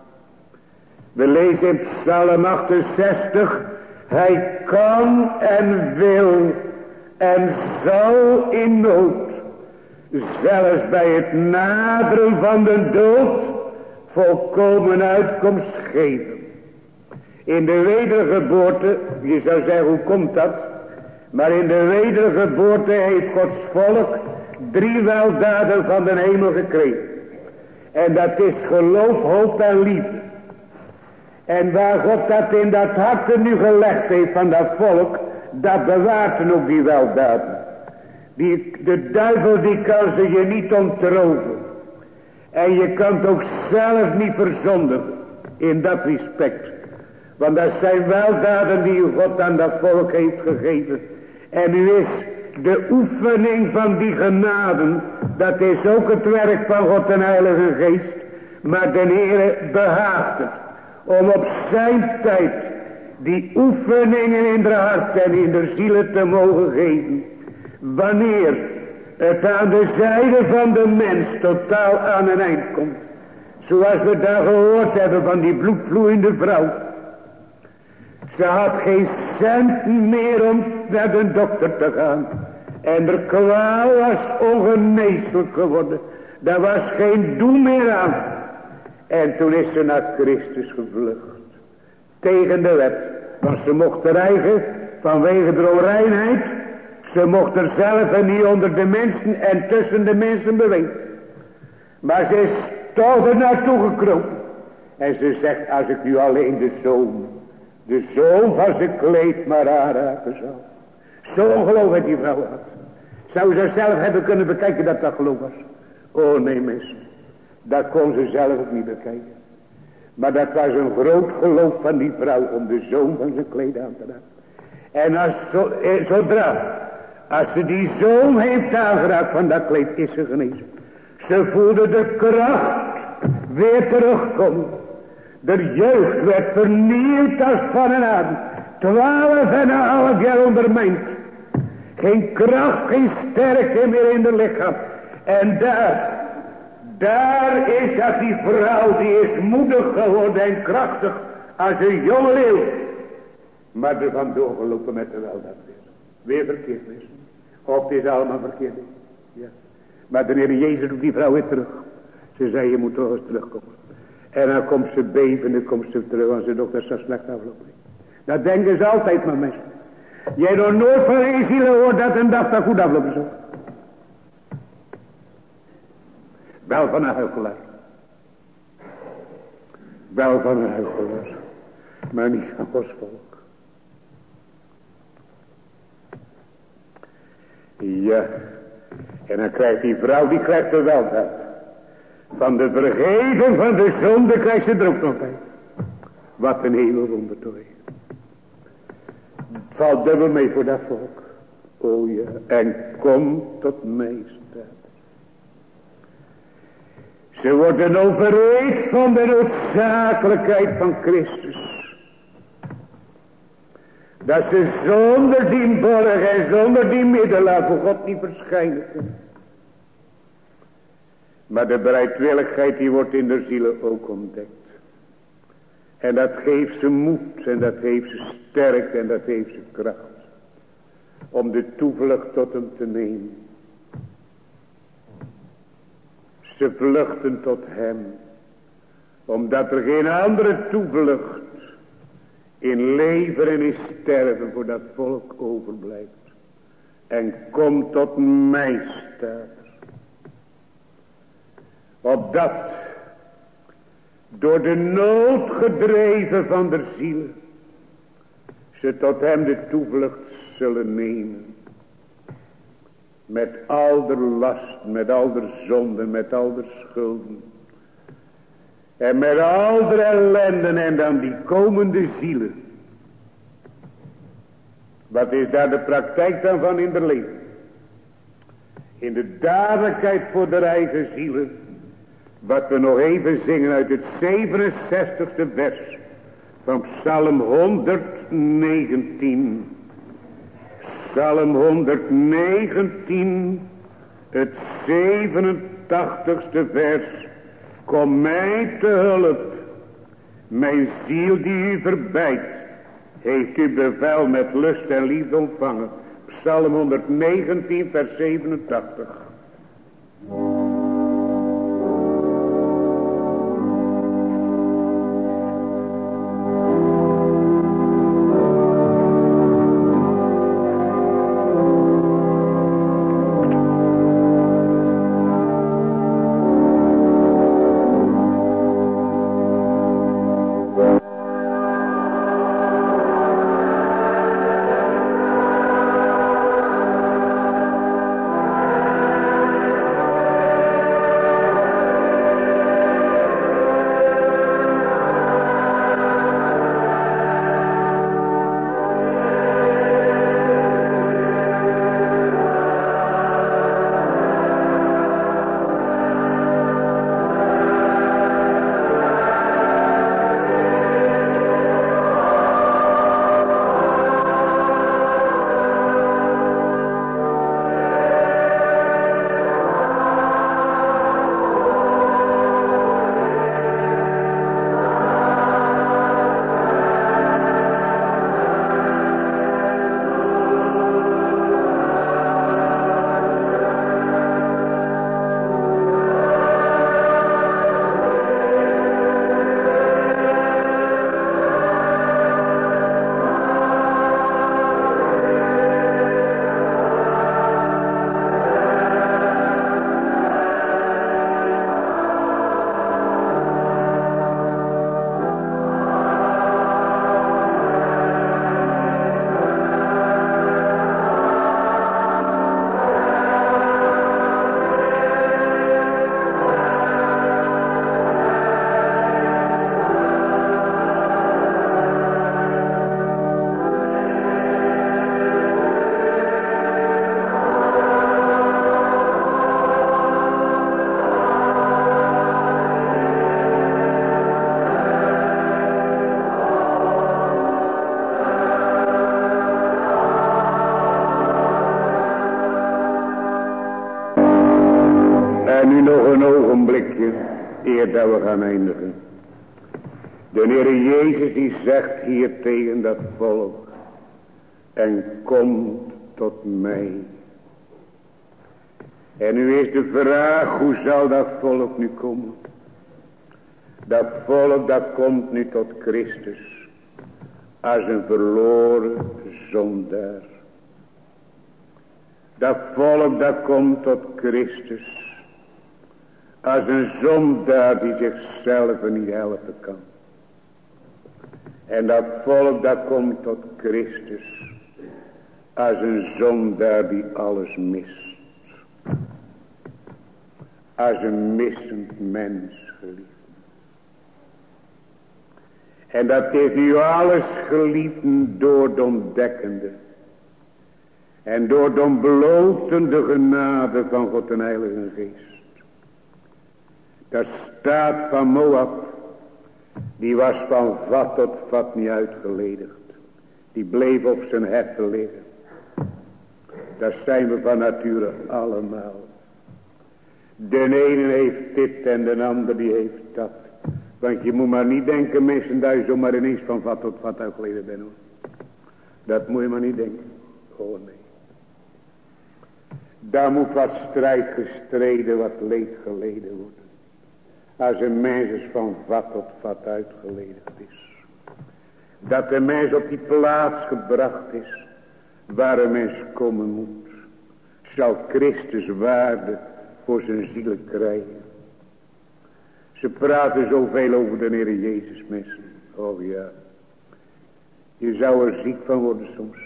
S2: We lezen in Psalm 68, hij kan en wil en zal in nood, zelfs bij het naderen van de dood, volkomen uitkomst geven. In de wedergeboorte, je zou zeggen hoe komt dat? Maar in de wedergeboorte heeft Gods volk 3 weldaden van de hemel gekregen. En dat is geloof, hoop en liefde. En waar God dat in dat hart nu gelegd heeft van dat volk, dat bewaart dan ook die weldaden. De duivel die kan ze je niet ontroven. En je kan het ook zelf niet verzondigen in dat respect. Want dat zijn weldaden die God aan dat volk heeft gegeven. En nu is de oefening van die genaden, dat is ook het werk van God en Heilige Geest. Maar de Heere behaagt het om op zijn tijd die oefeningen in de hart en in de zielen te mogen geven. Wanneer het aan de zijde van de mens totaal aan een eind komt. Zoals we daar gehoord hebben van die bloedvloeiende vrouw. Ze had geen cent meer om naar de dokter te gaan. En de kwaal was ongeneeslijk geworden. Daar was geen doen meer aan. En toen is ze naar Christus gevlucht. Tegen de wet. Want ze mocht er eigen vanwege de onreinheid. Ze mocht er zelf niet onder de mensen en tussen de mensen bewegen. Maar ze is toch er naartoe gekropen. En ze zegt, als ik nu alleen de zoom van zijn kleed maar aanraken zou. Zo'n geloof had die vrouw had. Zou ze zelf hebben kunnen bekijken dat dat geloof was? Oh nee mensen. Dat kon ze zelf ook niet bekijken. Maar dat was een groot geloof van die vrouw om de zoom van zijn kleed aan te raken. En als ze die zoom heeft aangeraakt van dat kleed, is ze genezen. Ze voelde de kracht weer terugkomen. De jeugd werd vernield als van een adem. 12,5 jaar ondermijnd. Geen kracht, geen sterkte meer in de lichaam. En daar is dat die vrouw, die is moedig geworden en krachtig als een jonge leeuw. Maar er van doorgelopen met de weldaad weer verkeerd is. Of het is allemaal verkeerd. Ja. Maar de Heer Jezus roept die vrouw weer terug. Ze zei, je moet toch eens terugkomen. En dan komt ze bevende, komt ze terug, want ze dacht dat zo slecht aflopen. Dat denken ze altijd maar mensen. Jij nog nooit van een ziel hoort dat een dag dat goed aflopen zou. Wel van een huichelaar. Wel van een huichelaar. Maar niet van Gods volk. Ja. En dan krijgt die vrouw, die krijgt er wel dat. Van de vergeving van de zonde krijgt ze er ook nog bij. Wat een hemelwonder toch. Het valt dubbel mee voor dat volk. O ja. En kom tot mij staat. Ze worden overreed van de noodzakelijkheid van Christus. Dat ze zonder die borg en zonder die middelaar voor God niet verschijnen kunnen. Maar de bereidwilligheid die wordt in de zielen ook ontdekt. En dat geeft ze moed en dat geeft ze sterkte en dat geeft ze kracht. Om de toevlucht tot hem te nemen. Ze vluchten tot hem. Omdat er geen andere toevlucht in leven en in sterven voor dat volk overblijft. En kom tot mij staat. Opdat door de nood gedreven van der zielen, ze tot hem de toevlucht zullen nemen. Met al de last, met al de zonde, met al de schulden. En met al de ellenden en dan die komende zielen. Wat is daar de praktijk dan van in de leven? In de dadelijkheid voor de eigen zielen. Wat we nog even zingen uit het 67e vers van Psalm 119. Psalm 119, het 87e vers. Kom mij te hulp, mijn ziel die u verbijt, heeft u bevel met lust en liefde ontvangen. Psalm 119, vers 87. Eer dat we gaan eindigen. De Heer Jezus die zegt hier tegen dat volk. En komt tot mij. En nu is de vraag, hoe zal dat volk nu komen? Dat volk dat komt nu tot Christus. Als een verloren zondaar. Dat volk dat komt tot Christus. Als een zondaar die zichzelf niet helpen kan. En dat volk dat komt tot Christus. Als een zondaar die alles mist. Als een missend mens, geliefd. En dat is nu alles, geliefden, door de ontdekkende. En door de ontblotende genade van God en Heilige Geest. De staat van Moab, die was van vat tot vat niet uitgeledigd. Die bleef op zijn heffen liggen. Dat zijn we van nature allemaal. De ene heeft dit en de ander die heeft dat. Want je moet maar niet denken, mensen, dat je zomaar ineens van vat tot vat uitgeleden bent, hoor. Dat moet je maar niet denken. Oh nee. Daar moet wat strijd gestreden, wat leed geleden worden. Als een mens is van vat tot vat uitgeledigd is. Dat de mens op die plaats gebracht is. Waar een mens komen moet. Zal Christus waarde voor zijn zielen krijgen. Ze praten zoveel over de Heer Jezus, mensen. Oh ja. Je zou er ziek van worden soms.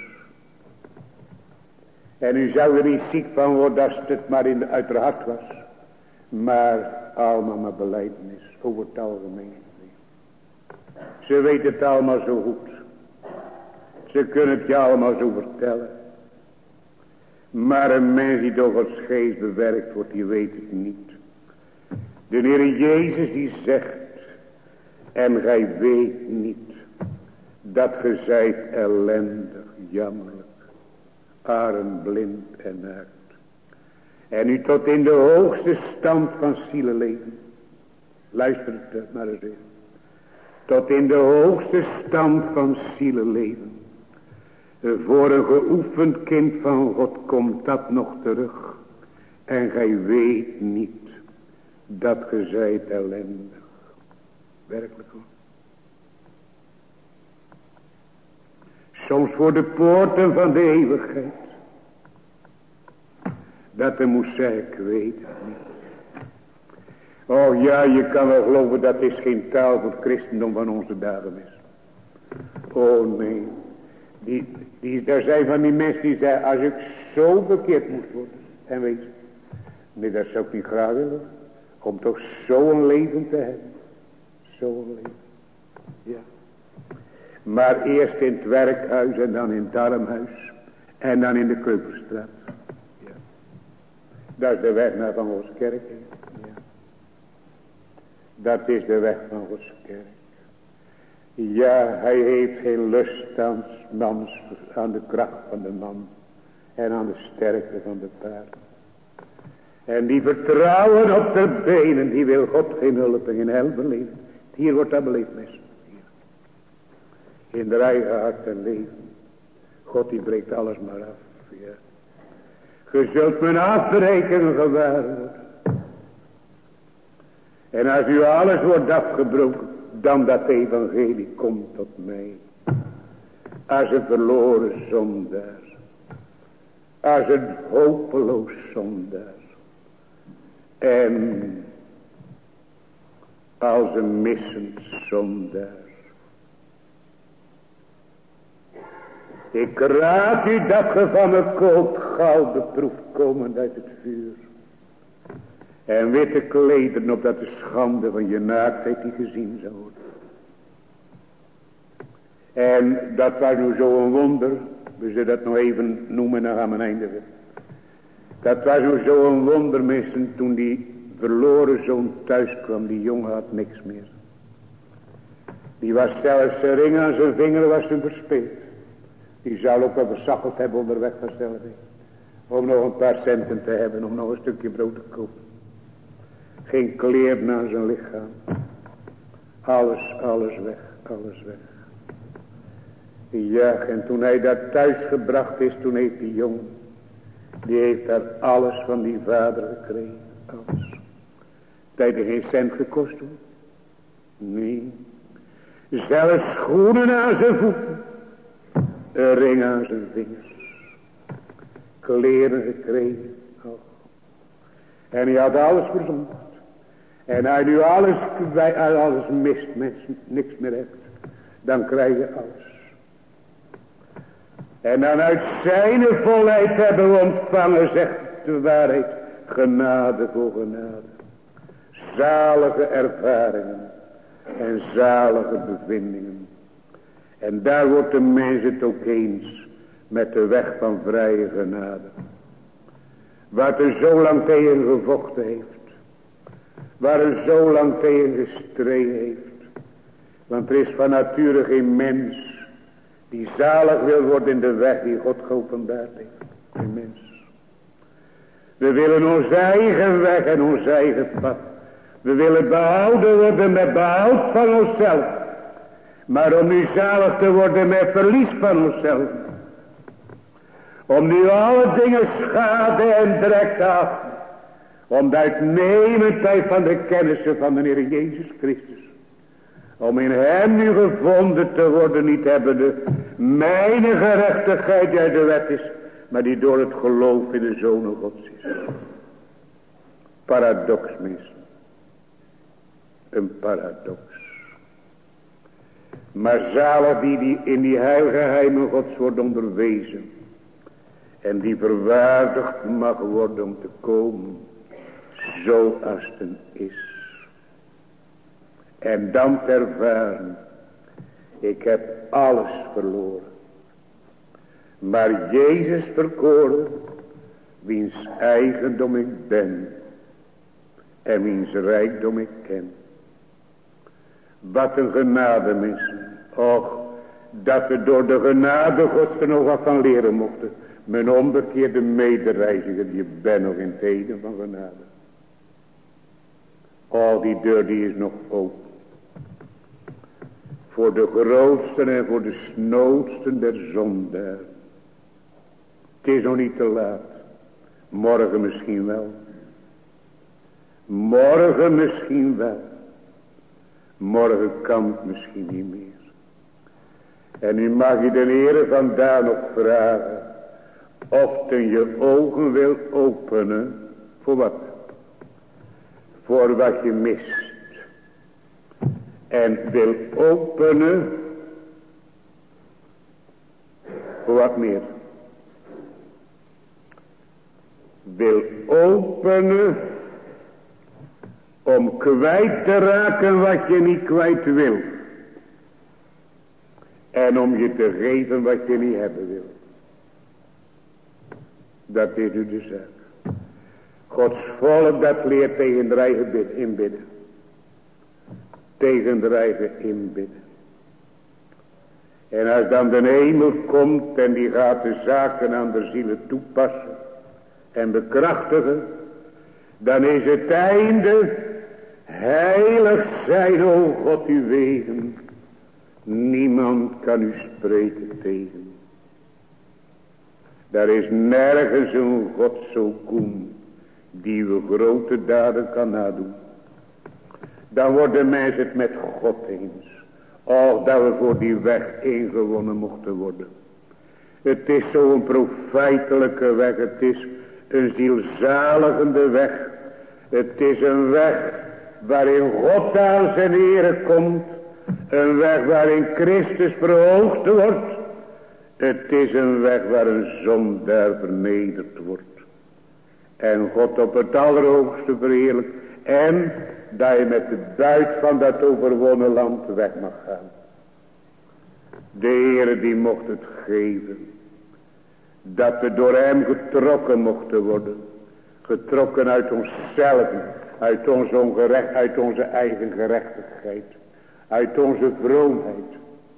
S2: En u zou er niet ziek van worden als het maar uit haar hart was. Maar allemaal maar belijdenis over het algemeen. Ze weten het allemaal zo goed. Ze kunnen het je allemaal zo vertellen. Maar een mens die door Gods geest bewerkt wordt, die weet het niet. De Heer Jezus die zegt, en gij weet niet, dat ge zijt ellendig, jammerlijk, arm, blind en naakt. En u tot in de hoogste stand van zielenleven. Luister het maar eens even. Tot in de hoogste stand van zielenleven. Voor een geoefend kind van God komt dat nog terug. En gij weet niet dat ge zijt ellendig. Werkelijk hoor. Soms voor de poorten van de eeuwigheid. Dat er moest zeggen, ik weet het niet. Oh ja, je kan wel geloven dat is geen taal voor het christendom van onze dagen is. Oh nee. Daar zijn van die mensen die zeggen, als ik zo bekeerd moest worden. En weet je, nee, dat zou ik niet graag willen. Om toch zo'n leven te hebben. Zo'n leven. Ja. Maar eerst in het werkhuis en dan in het armhuis. En dan in de Keuperstraat. Ja. Dat is de weg naar Van Gods kerk. Ja. Dat is de weg van Gods kerk. Ja, hij heeft geen lust aan de kracht van de man. En aan de sterkte van de paard. En die vertrouwen op de benen, die wil God geen hulp en geen help beleven. Hier wordt dat beleefd, mensen. In de eigen hart en leven. God die breekt alles maar af. Ja. Ge zult mijn afbreken gewaar worden. En als u alles wordt afgebroken, dan dat evangelie komt tot mij. Als een verloren zondaar. Als een hopeloos zondaar. En als een missend zondaar. Ik raad u dat ge van me koopt goud beproefd komend uit het vuur. En witte klederen opdat de schande van je naaktheid die gezien zou worden. En dat was nu zo'n wonder. We zullen dat nog even noemen en dan gaan we een einde weer. Dat was nu zo'n wonder, mensen, toen die verloren zoon thuis kwam. Die jongen had niks meer. Die was zelfs zijn ring aan zijn vinger was hem verspeeld. Die zou ook wel verzakkeld hebben onderweg vanzelf. Om nog een paar centen te hebben, om nog een stukje brood te kopen. Geen kleer naar zijn lichaam. Alles weg, alles weg. Ja, en toen hij daar thuis gebracht is, toen heeft die jongen, die heeft daar alles van die vader gekregen. Alles. Het heeft geen cent gekost toen. Nee. Zelfs schoenen aan zijn voeten. Een ring aan zijn vingers. Kleren gekregen. Oh. En hij had alles verzondigd. En hij nu alles mist, mensen, niks meer hebt. Dan krijg je alles. En dan uit zijn volheid hebben we ontvangen, zegt de waarheid. Genade voor genade. Zalige ervaringen. En zalige bevindingen. En daar wordt de mens het ook eens met de weg van vrije genade. Wat er zo lang tegen gevochten heeft. Waar er zo lang tegen gestreden heeft. Want er is van nature geen mens die zalig wil worden in de weg die God geopenbaard heeft. Geen mens. We willen onze eigen weg en ons eigen pad. We willen behouden worden met behoud van onszelf. Maar om nu zalig te worden met verlies van onszelf. Om nu alle dingen schade en drek te achten. Om de uitnemendheid van de kennissen van de Heer Jezus Christus. Om in hem nu gevonden te worden, niet hebben de mijn gerechtigheid die uit de wet is. Maar die door het geloof in de Zoon Gods is. Paradox, mensen. een paradox. Maar zalig die in die heilige geheimen Gods wordt onderwezen. En die verwaardigd mag worden om te komen. Zoals het is. En dan te ervaren. Ik heb alles verloren. Maar Jezus verkoren. Wiens eigendom ik ben. En wiens rijkdom ik ken. Wat een genade mensen. Och, dat we door de genade Gods er nog wat van leren mochten. Mijn onbekeerde medereiziger, je bent nog in het heden van genade. Oh, die deur die is nog open. Voor de grootsten en voor de snoodsten der zondaar. Het is nog niet te laat. Morgen misschien wel. Morgen misschien wel. Morgen kan het misschien niet meer. En nu mag je de Heere vandaag nog vragen. Of ten je ogen wil openen. Voor wat? Voor wat je mist. En wil openen. Voor wat meer? Wil openen. Om kwijt te raken wat je niet kwijt wil. En om je te geven wat je niet hebben wil. Dat is u de zaak. Gods volk dat leert tegen de eigen inbidden. Tegen de eigen inbidden. En als dan de hemel komt en die gaat de zaken aan de zielen toepassen. En bekrachtigen. Dan is het einde. Heilig zijn, o God, uw wegen. Niemand kan u spreken tegen. Daar is nergens een God zo koen. Die uw grote daden kan nadoen. Dan worden mensen het met God eens. Och, dat we voor die weg ingewonnen mochten worden. Het is zo'n profijtelijke weg. Het is een zielzaligende weg. Het is een weg waarin God aan zijn Heere komt. Een weg waarin Christus verhoogd wordt. Het is een weg waar een zondaar vernederd wordt. En God op het allerhoogste verheerlijkt. En dat je met de buit van dat overwonnen land weg mag gaan. De Heere die mocht het geven. Dat we door hem getrokken mochten worden. Getrokken uit onszelf. Uit uit onze eigen gerechtigheid. Uit onze vroomheid.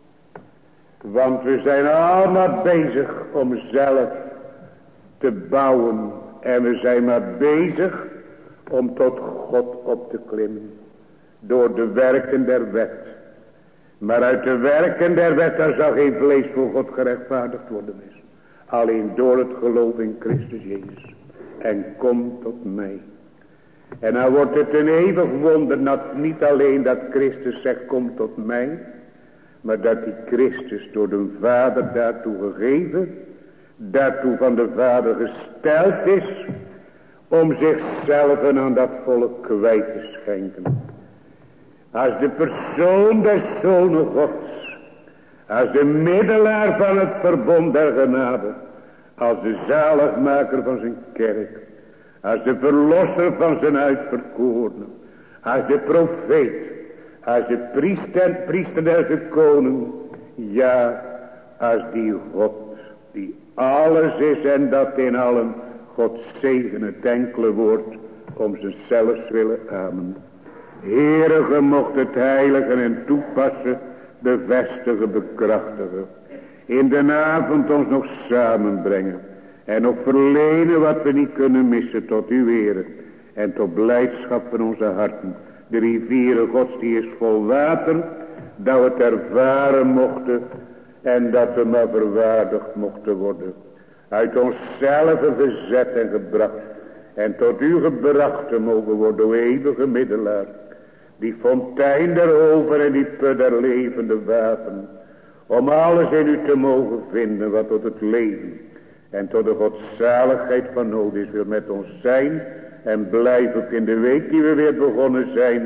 S2: Want we zijn allemaal bezig om zelf te bouwen. En we zijn maar bezig om tot God op te klimmen. Door de werken der wet. Maar uit de werken der wet daar zal geen vlees voor God gerechtvaardigd worden. Alleen door het geloof in Christus Jezus. En kom tot mij. En dan wordt het een eeuwig wonder dat niet alleen dat Christus zegt kom tot mij. Maar dat die Christus door de Vader daartoe gegeven. Daartoe van de Vader gesteld is. Om zichzelf aan dat volk kwijt te schenken. Als de persoon des Zonen Gods. Als de middelaar van het verbond der genade. Als de zaligmaker van zijn kerk. Als de verlosser van zijn uitverkorenen. Als de profeet. Als de priester des koning. Ja, als die God. Die alles is en dat in allen. God zegen het enkele woord. Om zichzelf willen amen. Heere, ge mocht het heiligen en toepassen. Bevestigen, bekrachtigen. In de avond ons nog samenbrengen. En nog verlenen wat we niet kunnen missen tot uw Heere. En tot blijdschap van onze harten. De rivieren Gods die is vol water. Dat we het ervaren mochten. En dat we maar verwaardigd mochten worden. Uit onszelf gezet en gebracht. En tot u gebracht te mogen worden, o eeuwige middelaar. Die fontein daarover en die put der levende wapen. Om alles in u te mogen vinden wat tot het leven. En tot de godzaligheid van nood is, wil met ons zijn. En blijf ook in de week die we weer begonnen zijn.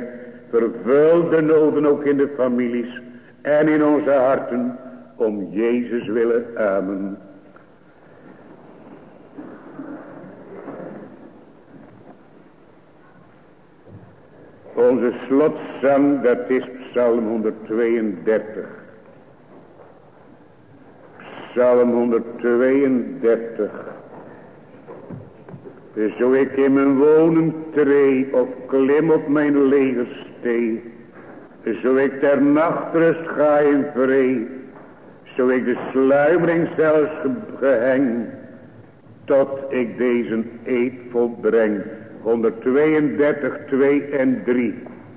S2: Vervul de noden ook in de families en in onze harten. Om Jezus willen. Amen. Onze slotzang, dat is Psalm 132. Psalm 132. Zo ik in mijn wonen tree of klim op mijn legerstee. Zo ik ter nachtrust ga in vree. Zo ik de sluimering zelfs geheng. Tot ik deze eed volbreng. 132, 2 en 3.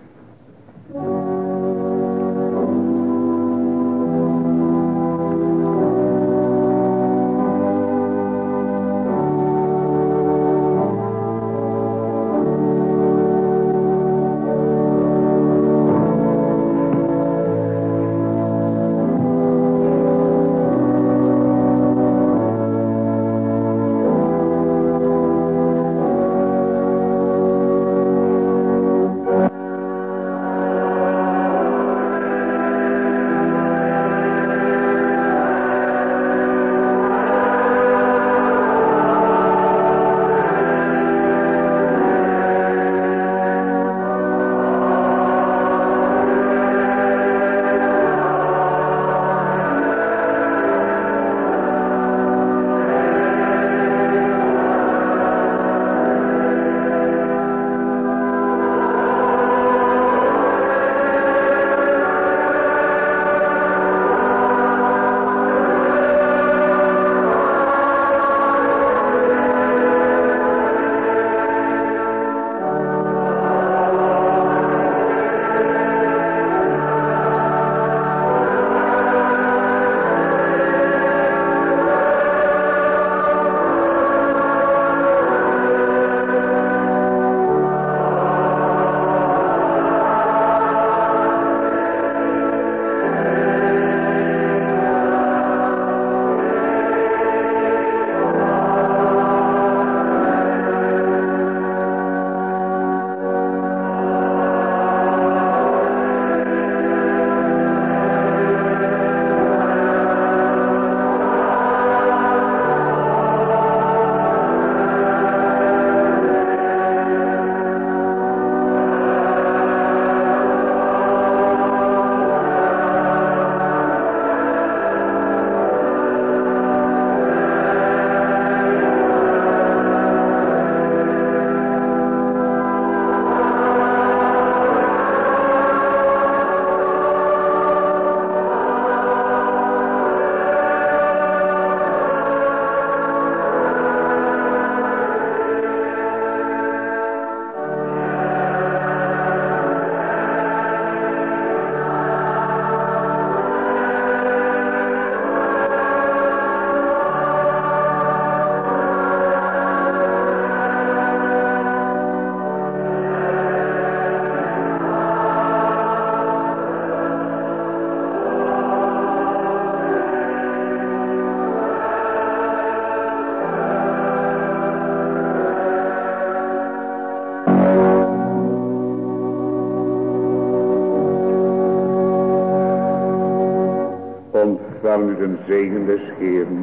S1: ontvang u de zegen des Heeren.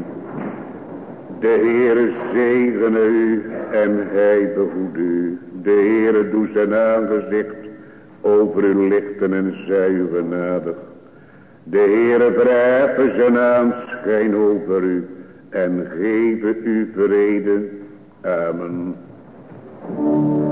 S1: De Heere zegene u en hij behoede u. De Heere doe zijn aangezicht over u lichten en zij u genadig. De Heere verheffen zijn aanschijn over u en geven u vrede. Amen.